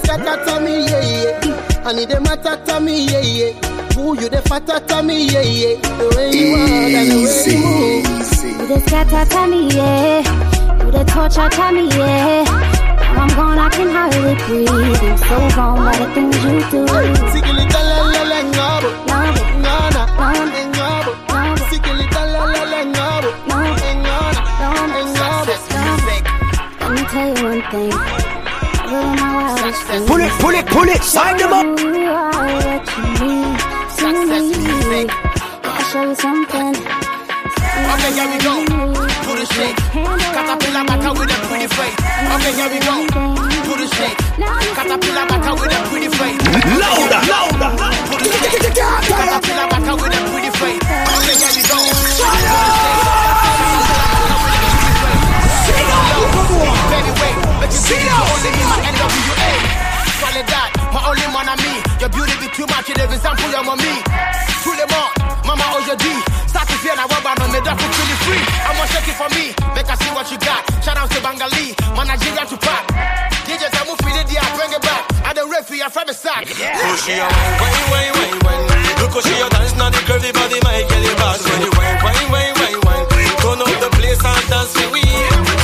scatter to me, yeah. I need them attack me, yeah. Who you the fatter me, yeah. The way you walk and the way you move. You the scatter to me, yeah. You the torture to me, yeah. Now I'm gone, I can hardly breathe. I'm so gone by the things you do. Let me tell you one thing. Pull it, sign them up. You are what you need to me. I'll show you something. Okay, here we go. Put a shake. Caterpillar back out with a pretty face. Okay, here we go. Put a shake. Caterpillar back out with a pretty face. Louder. Put a shake. Caterpillar back out with a pretty face. Okay, here we go. Baby, wait. Make you see it. Only me, my NWA. Solid that. My only man and me. Your beauty be too much. Every example, you're on me. Pull them up. Mama, oh, your D. Start to fear now, but I'm made up for feeling free. I'm gonna shake it for me. Make us see what you got. Shout out to Bangali. Man, Nigeria to pack. DJ, I move with it, bring it back. I the referee, I'm from the sack. Push your wine. Look how she a dance, now the curvy body might get it bad. When you wine. Turn up the place and dance with we.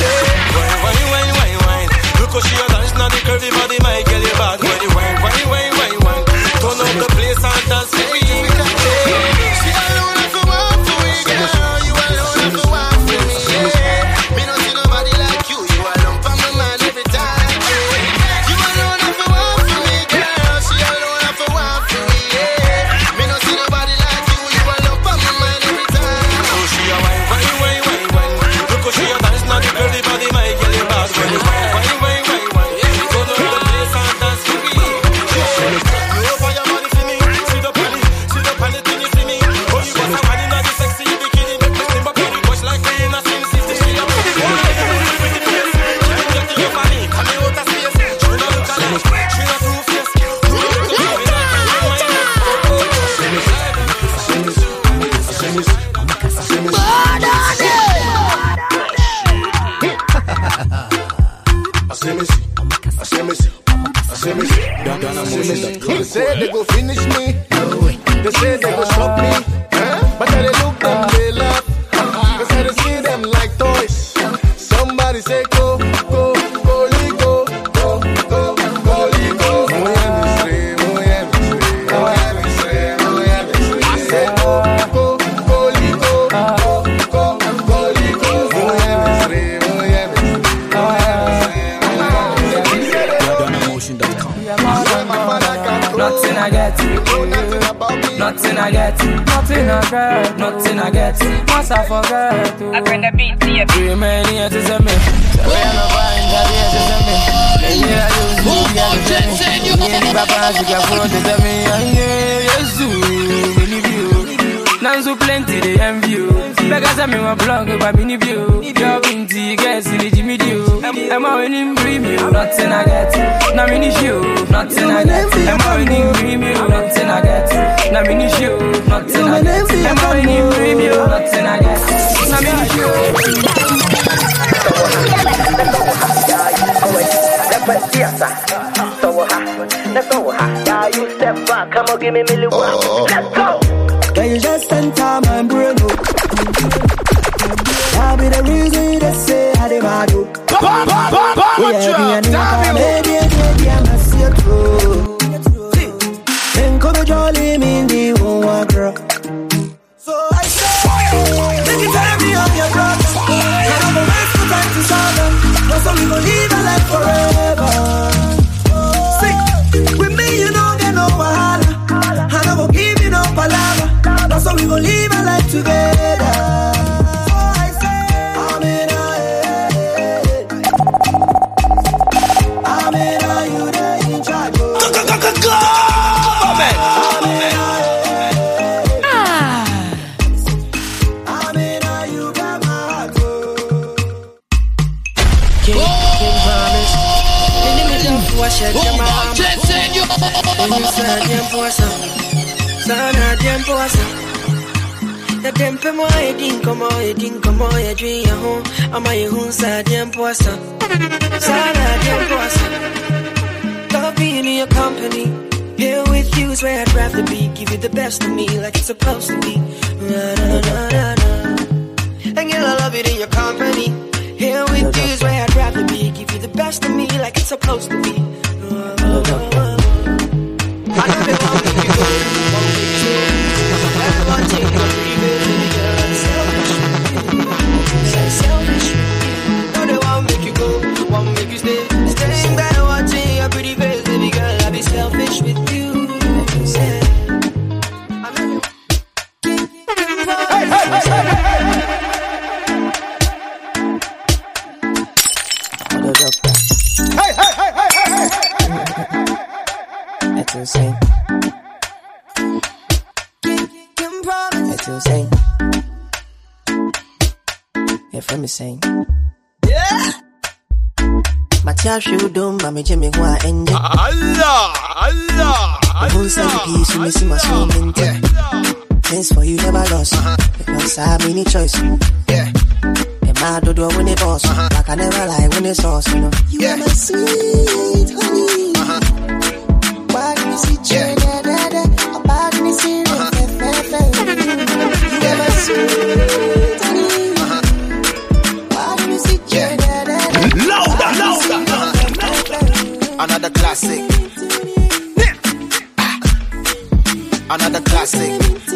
Wine. Look how she a dance, now the curvy body might get it bad. When you wine. Turn up the place and dance with we. She alone have to walk for me, girl. You alone have to walk for me, yeah. Me don't see nobody like you. You alone for my man every time, yeah. You alone have to walk for me, girl. She alone have to walk for me, yeah. Me don't see nobody like you. You alone for my man every time. Oh, she a wine. Look how she a dance, now the girl the body might get it bad. When you wine. Turn up the place and dance with me. You over your body for me. Sit up on it when you see me. Oh, you got a man in the sexy bikini. Make me slim up on the bush like me in a Sin City. She a pretty boy. Get to your body, come here out of space. She not look alike, she not two-faced. They say they go finish me. They say they go stop me. But I look them, they laugh. Cause I see them like toys. Somebody say go. I said go. Nothing I get, nothing I get, nothing I get. Once I forget, I bring the beat to you. Too many years to me. So we are not buying that years to me. Yeah, you see, Papa, you can afford to tell me. Yes, you believe you. Now so plenty they envy you. Because I'm in my blog about mini view. You're binty, guess in the Jimmy Dew. I'm out in premium, nothing I get. Now mini show, nothing I get. I'm out in premium, nothing I get. Now mini show, nothing I get. I'm out in premium, nothing I get. Now mini show. You step back, come on, give me million. Let's go. Can you just enter my brain? That'll be the reason they say how they mad you. Baby, I must see it through. Then come jolly me in the one girl. So I say, make it tell me I'm your brother. I don't know waste the time to solve them. No, so we gon' live a life forever. See, with me you don't get no wahala. I don't go give you no palabra. So we gon' live a life together. So I say, Amina, you there in charge. Go. Amina, you got my heart. King promise. In the middle of wash your mama. Sana tiempo asa. Ya tempe mo edin como ya dria ho. Ama ye hun sa tiempo asa. Sana tiempo asa. love being in your company. Here with you is where I'd rather be. Give you the best of me like it's supposed to be. And girl, I love it in your company. Here with you is where I'd rather be. Give you the best of me like it's supposed to be. I know they want me to go. Everyone take a breathe, girl. Selfish. No, they won't make you go. Won't make you stay. Staying better watching your pretty face, baby girl. I'll be selfish with you. That's insane. That's insane. Yeah, from me saying. Yeah. My child should do, mommy Jimmy, who I end it. Allah. Who's the piece you miss my swimming? Things for you never lost. Because I have any choice. Yeah. And my do when they boss. Like I never lie when they sauce, you know. You are my sweet honey. Why do you see Jen? About me see you are my sweet honey. Why do you see Jen? Louder. Another classic. Another classic.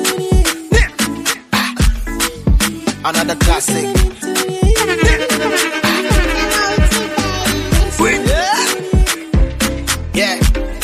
Another classic. Yeah.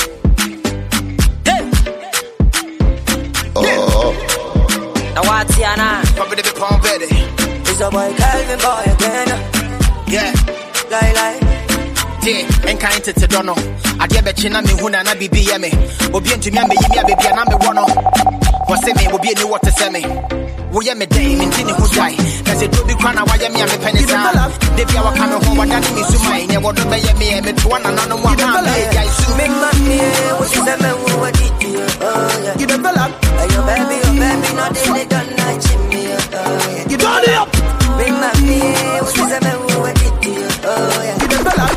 Oh. Now what's your name? Probably the pound ready. It's a boy Calvin boy again. Yeah. Lie. Yeah, and kind to Dono. I get the China me who na be me. Obi and Jimmy, baby, and I'm a one. Was say me will be new water semi. We am a day in Tini who die. That's a Toby Crana, why am I a penny? They be our kind of home, and that is to mine. And what do they me? I'm to one another one. I soon make money. What is that man who did you? You develop. Your baby, not they done like Jimmy. You turn it up. Big money. What is that man who did you? You develop.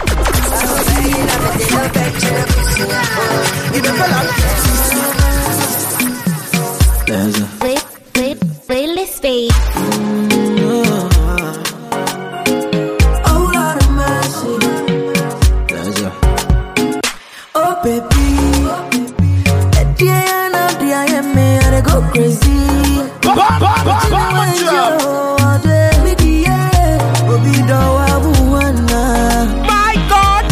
You develop. There's a playlist fade. Oh Lord of mercy. There's a oh baby. At the end of the IM, I go crazy. My God.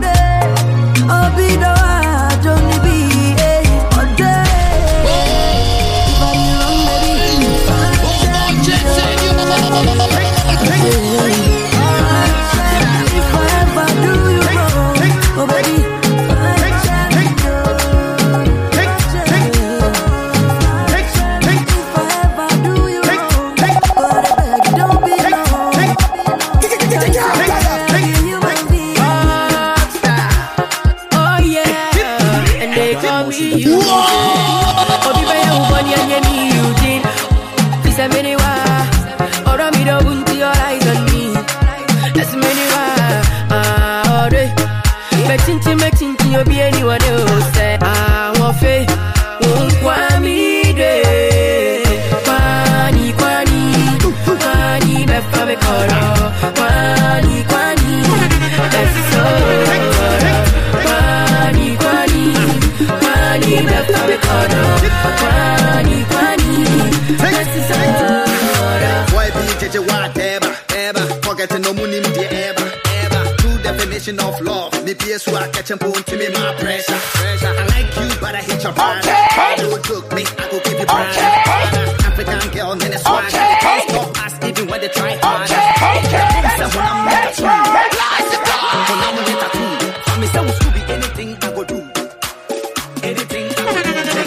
Of love, me PS who I catch and pull to me my pressure. I like you, but I hate your brand. I don't look me, I go keep you brand. African girl, then it's swag. They can't stop us even when they try hard. When I'm not true, when I'm not true, for me, so to be anything I go do. Anything I go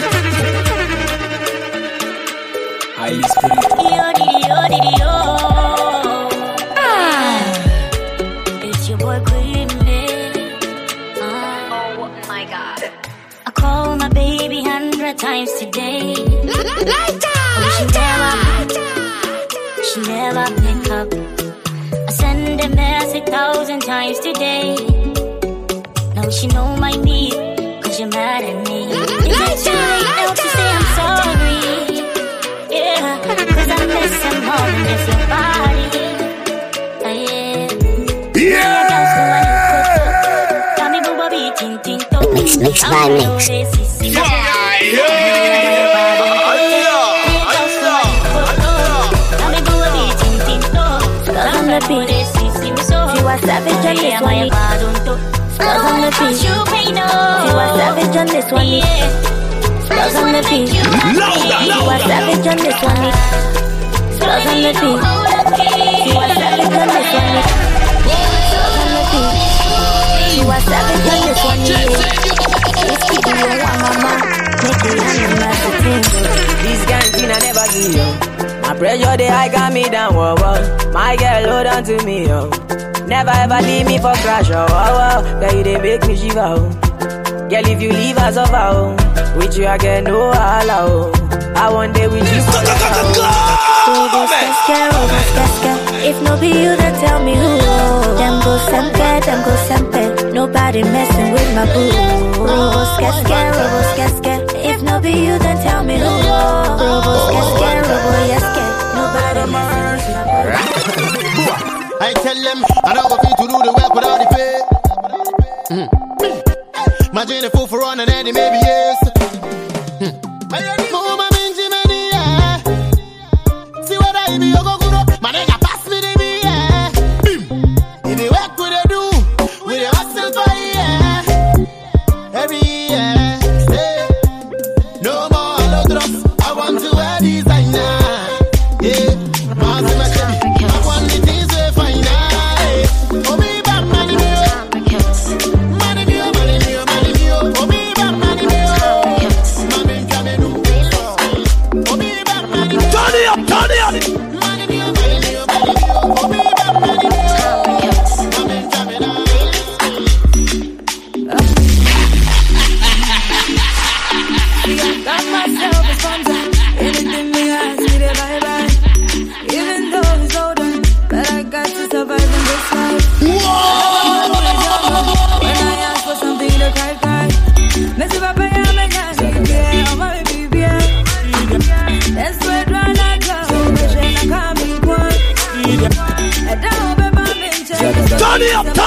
do. highly spiritual. It's your boy Queen. Oh my God. I call my baby 100 times today. She never pick up. I send a message 1,000 times today. No know she know my need, cause you're mad at me. Is it too late now to say I'm sorry? Yeah, cause I'm missing more than just your body. Mix by mix. She was savage on this one. Spells on the beat. She was savage on this one. Spells on the beat. She was savage on this one. Spells on the beat. She was savage on this one. Spells on the beat. She was savage on this one. It's keeping you warm, mama. Make you animal to think. This canteen I never give you. My pressure they high got me down, whoa, whoa. My girl hold on to me, yo. Never ever leave me for crash, oh, oh, oh. Girl, you they make me shiver, oh. Girl, if you leave us over, oh. With you I get no allow, oh. I one day with you forever, oh. If no be you, then tell me who. Them go sempe, them go sempe. Nobody messing with my boo. Robo skeske. If no be you, then tell me who. Robo skeske, yeske. Nobody messing with my boo. I tell them I don't go fit to do the work without the pay. Imagine a fool for run and then maybe yes. Mama minji many yeah. See what I be go good. My nigga pass me the me yeah. If you work with the do, with the hustle for yeah. Every year, say no more hollow drops. I want to wear designer. Yeah, Mama my baby. I want the things we find out. Oh me back money me oh. Money me oh. Oh me back money me oh. Mama come and do. Oh me back money. Turn it up. Money me oh. Oh me back money me oh. Mama come and do. Got myself a sponsor. Anything me ask me to bye. Even though it's older, but I got to survive in this life. When I ask for something to cry. Messi papa ya me nyasi yeah, oh my baby yeah. That's where run I go, vision I can't be one. I don't be my mention. Turn it up.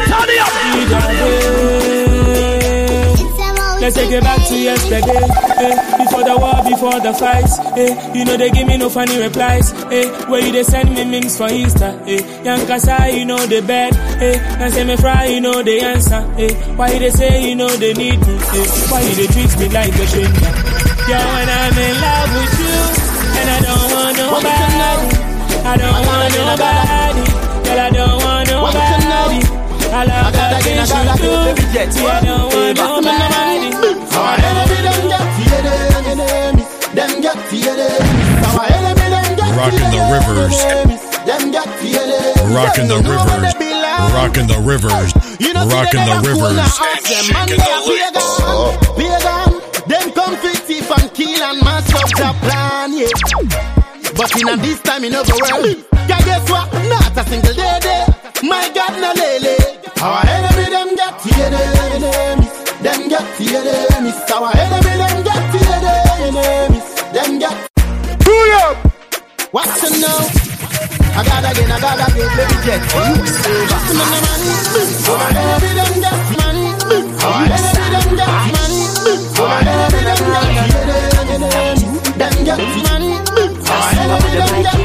Let's take it back to yesterday. Before the war, before the fights. You know they give me no funny replies. Where you they send me memes for Insta. Young Kasa, you know they bad. And say me fry, you know they answer. Why they say you know they need me. Why you they treat me like a stranger. Yo, when I'm in love with you, and I don't want nobody. I don't want nobody. Girl, I don't want nobody. I love the things you do. See, I don't want nobody. Our enemy them get enemies. Them get enemies. Our enemy them get Rocking the rivers. Them get enemies. Rocking the rivers. Rocking the rivers. Rocking the rivers. And shaking the lips. Them come to thief and kill and mash up the plan, yeah. But in this time, in over well. Yeah, guess what? Not a single day. My God, no lele. Our enemy, them get enemies. Them get enemies. Our enemy, them get enemies. Them get. Pull up. Watch them now. I gotta get, let me get you. Our enemy, them get money. Our enemy, them get money. Our enemy, them get enemies. Them get money. Our enemy, them get.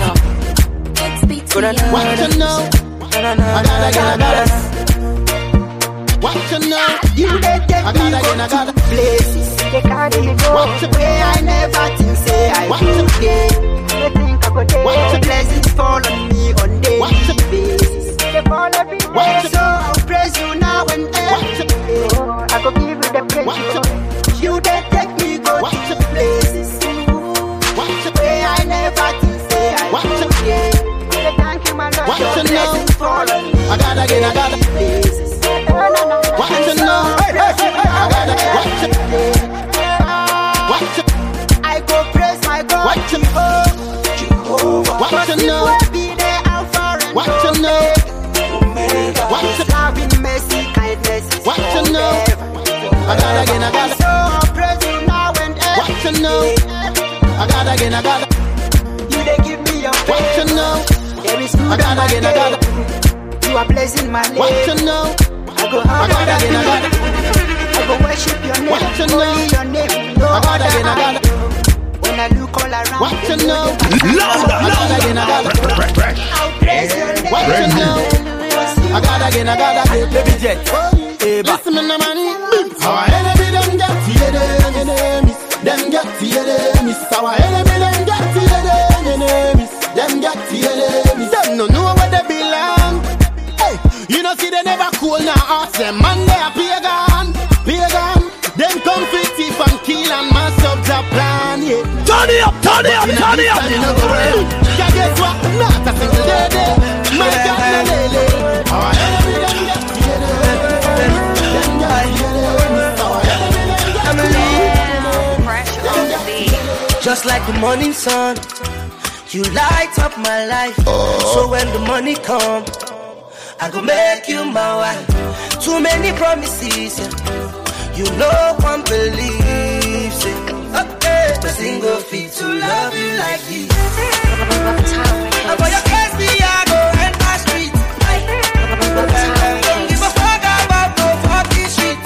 Watch them now. I gotta get. Watch you know, you they take me to places. They can't even go where I never think say I will get. They think I go there. Watch the blessings fall on me on daily basis. They fall every day, so I'll praise you now and then. I go give you the praise. You they take me go to places. Where I never think say I will get. They thank you my Lord. Your blessings fall on me. I gotta places. Watch you know, I gotta watch you. I go praise my God. Watch you know, watch you know, watch you loving mercy, kindness. Watch you know, again, I gotta. You they give me your What you know? There is good I gotta again, I gotta. You are blessing my name. What you know? I go hard again, I gotta. I go worship your name. What you know? Only your name. No I gotta other. again, I gotta. When I look all around. What you know? I gotta again, I gotta. I'll praise your name. What you know? I gotta again, I gotta. Baby jet. Listen to the money. Our enemy them get to the enemies. Them get to the enemies. Our enemy them get to the enemies. Them get to the enemies. Them no know where they belong. Hey, you know see they never cool now. Ask them man they are pagan, pagan. Them come fit thief and kill and mass up the plan. Yeah. Turn it up, turn it up, turn it up. Yeah, guess what? Not a single day. My God, no lele. Our enemy them get to the enemies. Just like the morning sun, you light up my life. So when the money come, I go make you my wife. Too many promises, yeah. You know one believes it. Okay, but single feet to love you like this. For your case, me I go and my street. Don't give a fuck about no fucking shit.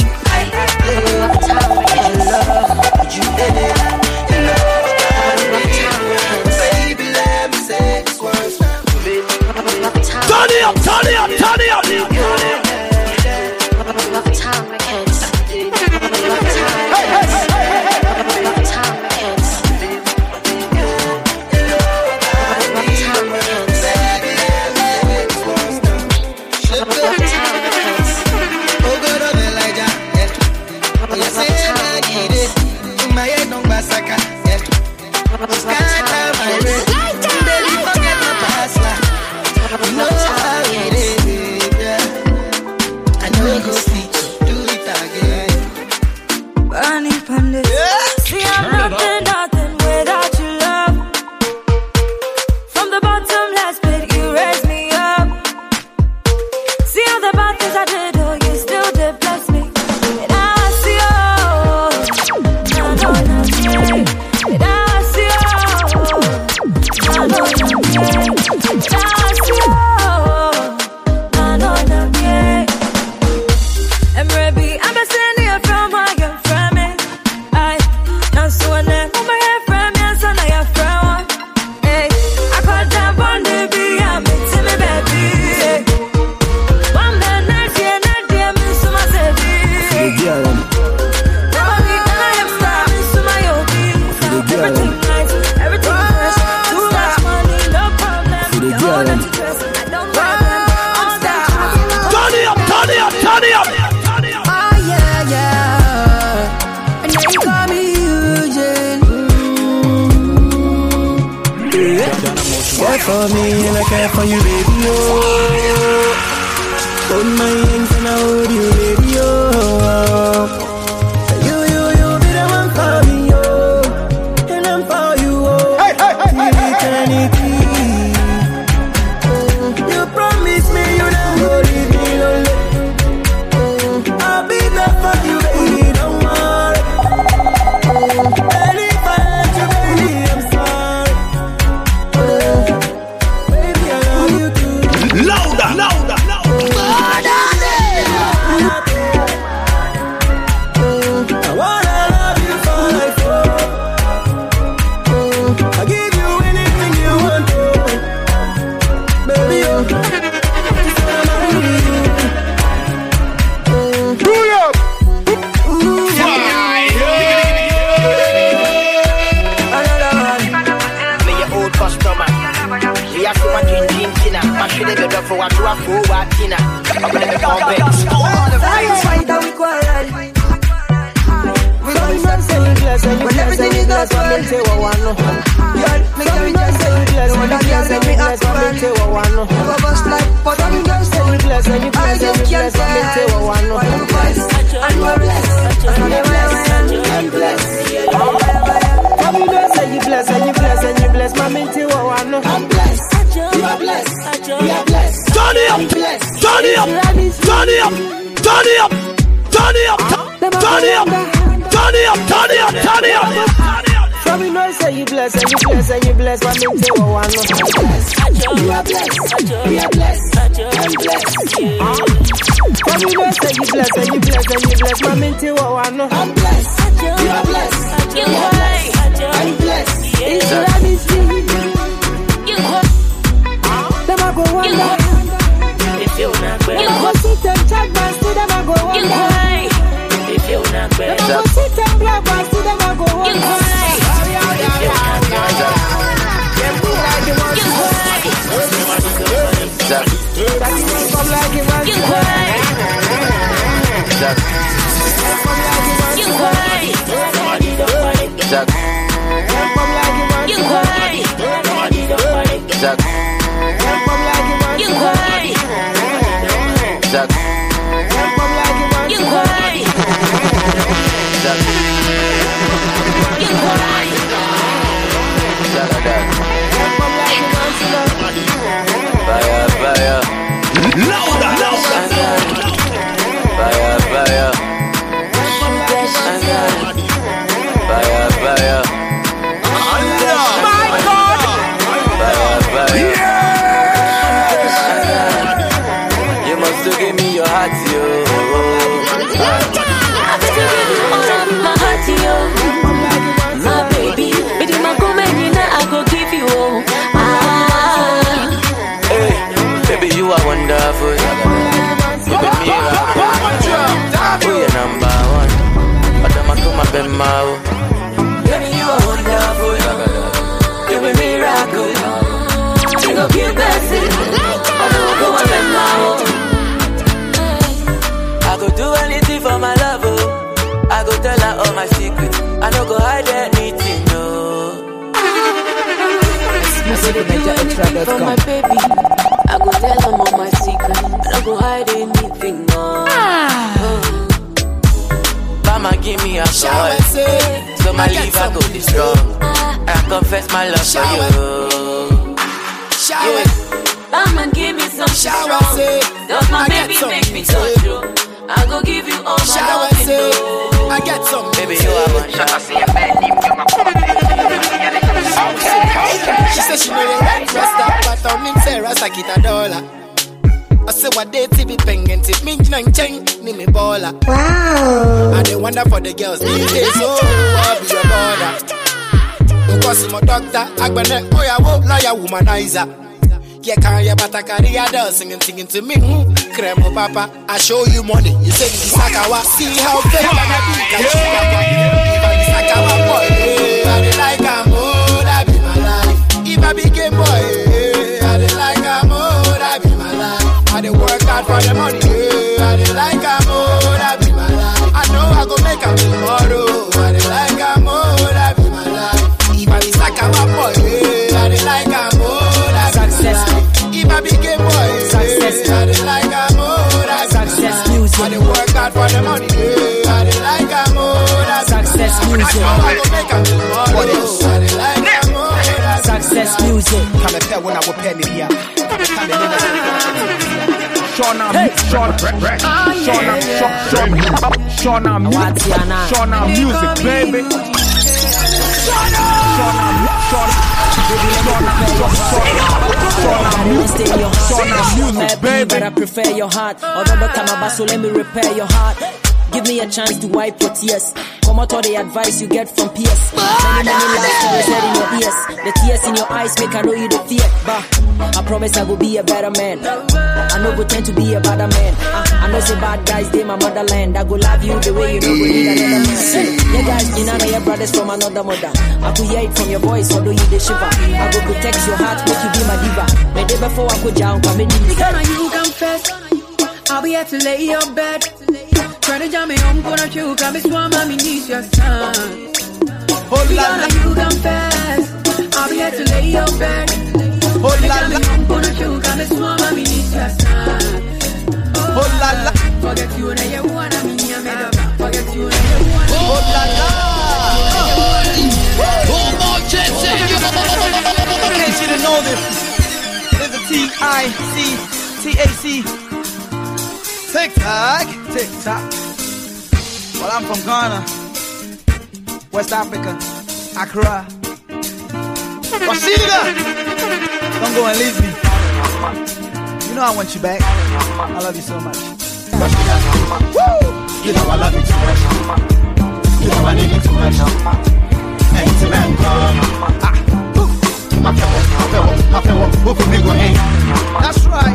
Would you let it? Turn it up, turn it up, turn it up. For me and I care for you, baby, oh. Hold my hands and I hold you, baby, oh. You be the one for me, oh. And I'm for you, oh. Eternity. You promise me you don't go leave me lonely. I'll be there for you, baby, don't worry. And if I let you, baby, I'm sorry. Louder, louder, louder. I wanna love you for life. I give you anything you want, baby. Pull up. Me your old customer. We have to watch in Tina. I should have been for what you are for, what Tina. I'm gonna be convinced. When everything is not well, make me just say bless. When I can't make me ask well, never bust like but I'm just saying bless. I just can't say why you bless and you are blessed. I'm blessed. You bless and you bless and you bless and you bless. Mommy, I'm blessed. You are blessed. You are blessed. Turn it up, turn it up, turn it up, turn it up, turn it up, turn it up, turn it up, turn it up, turn it up. From me know say you bless and you bless and you bless. What me tell you one no. You are blessed. We are blessed. I'm blessed. What me know say you bless and you bless and you bless. What me tell you one no. I'm blessed. You are blessed. You are blessed. I'm blessed. It's reality. Them a go wonder. If you not better, them a go sit and chat, but still them a go wonder. If you not better, them a go sit and black, but still them a go wonder. Them feel like they want to that you come like you want to For my baby, I go tell them all my secret. I don't go hide anything, no. Mama give me a shower, so my liver go destroy. I confess my love for you. Shower, Mama give me some shower. Does my baby make me so true? I go give you all my love. I get some, baby, you are one shot. She said she know the right rasta, but I'm in Sarah, I get $1. I say what they TV pengen tip me nang cheng ni me baller. Wow. And they wonder for the girls these days, so I'll be your border. Because I'm a doctor, Agbane, oh yeah, lawyer, womanizer. Yeah, can you but I carry a doll singing to me. Cremo papa, I show you money. You say this Sakawa, see how fake I be. Even this Sakawa boy, I like a more, that be my life. If I became boy, I like a more, that be my life. I dey work hard for the money, I like a more, that be my life. I know I go make a tomorrow, I like a more, that be my life. If I be Sakawa boy, I like a more. If I became boy, success, I like a more, success music. I work hard for the money, I like a more, success music. I go make a tomorrow, I like a more, success music. Come and tell when I will pay me here. Shona music, baby. Music, baby. But I prefer your heart. Although the time so let me repair your heart. Give me a chance to wipe your tears. Come out all the advice you get from peers. Many lies are said in your ears. The tears in your eyes make I know you the fear. But I promise I will be a better man. I know pretend to be a better man. I know say bad guys, they my motherland. I go love you the way you know go need another man. Yeah guys, you know your brothers from another mother. I could hear it from your voice, although you the shiver. I go protect your heart, make you be my diva. But day before I go down, come in. Gonna you confess, I'll be here to lay your bed. Try to jam me home, gonna choke, I'm a swam, I'm in your son. Gonna you confess, I'll be here to lay your bed. Try to jam me home, gonna choke, I'm a swam, I'm in your son. Forget you and you wanna me, I'm a forget you and you wanna me. In case you didn't know this, there's a TICTAC. TikTok. Well, I'm from Ghana, West Africa. Accra. Rashida! Don't go and leave me. You know I want you back. I love you so much. Rashida. Woo! You know I love you too much. You know I need you too much. Empty man come. That's right.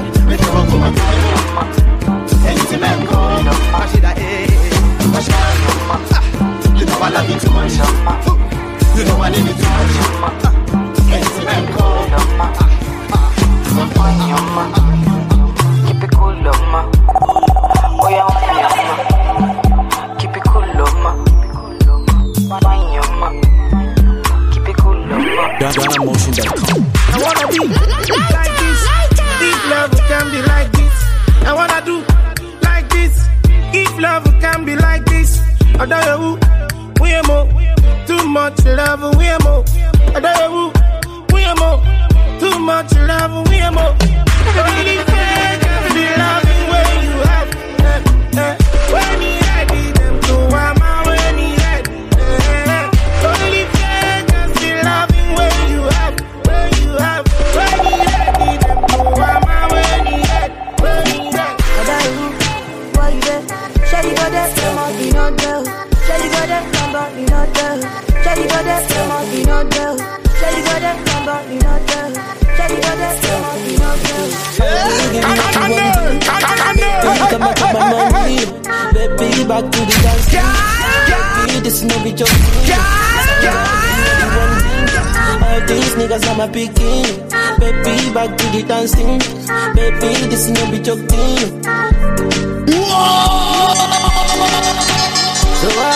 Empty man come. Rashida, Rashida. You know I love you too much. You know I need you too much. Empty man come. Keep it cool, love, ma. Oh yeah, keep it cool, love, ma. Keep it cool, love, ma. DonnaMotion.com. I wanna be like this. If love can be like this, I wanna do like this. If love can be like this, I don't know we are more. Too much love, we are more. I don't know we are more. Too much love, we are more. Only can be loving when you have. When he had them to I'm when he had. Only can be loving when you have. When you have. When he had them to I'm when he had. When he had. Why you there? Shady got that, come on, you know there. Shady got that number, you know there. Shady got that, come on, you know there. Shady got that number, you know there. Shady got that, come on, you know there. Baby, back to the dance. Baby, this no be joke. All these niggas are my picking. Baby, back to the dancing. Baby, this no be joke. So I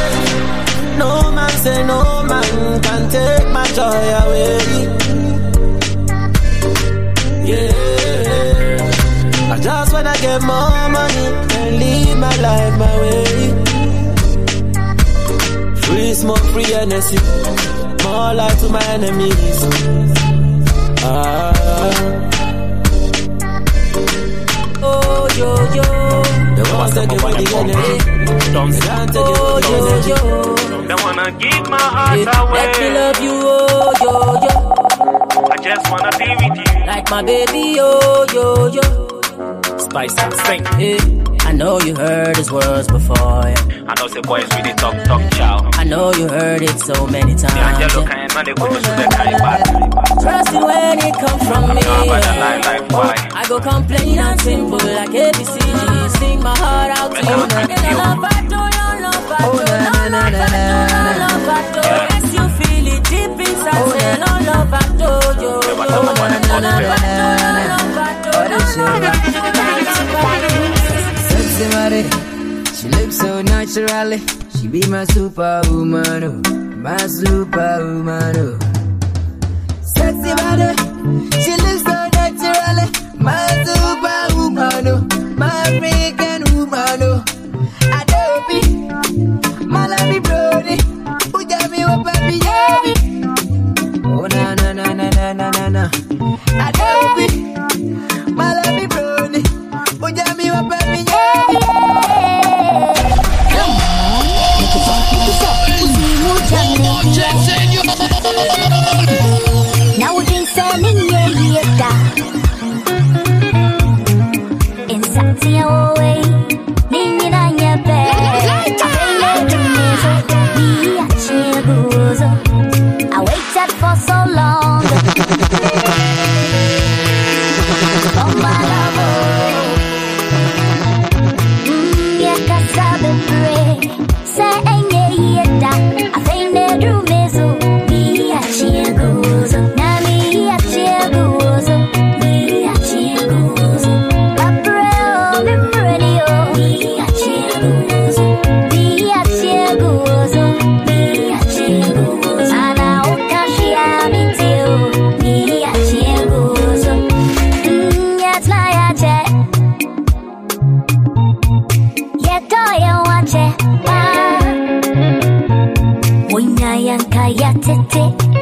say, no man can take my joy away. Yeah, I just wanna get more money and live my life my way. Free smoke, free energy, more life to my enemies. Oh yo yo, they want to give me the energy. Don't take it. They wanna give my heart away. Let me love you, oh yo yo. I just wanna be with you. Like my baby, oh yo yo. Spice and sing. Hey, I know you heard his words before. Yeah. I know the boys really talk chow. I know you heard it so many times. Yeah. Trust it when it come from me. I go complain and simple like ABCD. Sing my heart out to you. Yes, you feel it deep inside. Say no love at Sexy body, she lives so naturally. She be my superwoman, oh, my superwoman, oh. Sexy body, she lives so naturally. My superwoman, oh, my African woman, oh. Adobe, my lovey brody, who got me up at me, oh na na na na na na na na. Adobe, my lovey brody, who got me up at me, Now we've been selling in Satia way, Nina Yabe, I waited for so long. Oh my love, yeah, cause I've been praying. Saying yeah, I think they do me so. Me a chiagozo, na me a chiagozo, me a chiagozo. I pray on the radio. Me a chiagozo, me a chiagozo, me a chiagozo. And I okashi ami too. Me a chiagozo. Yes, my ache. Yeto yo ache. Kaya tete,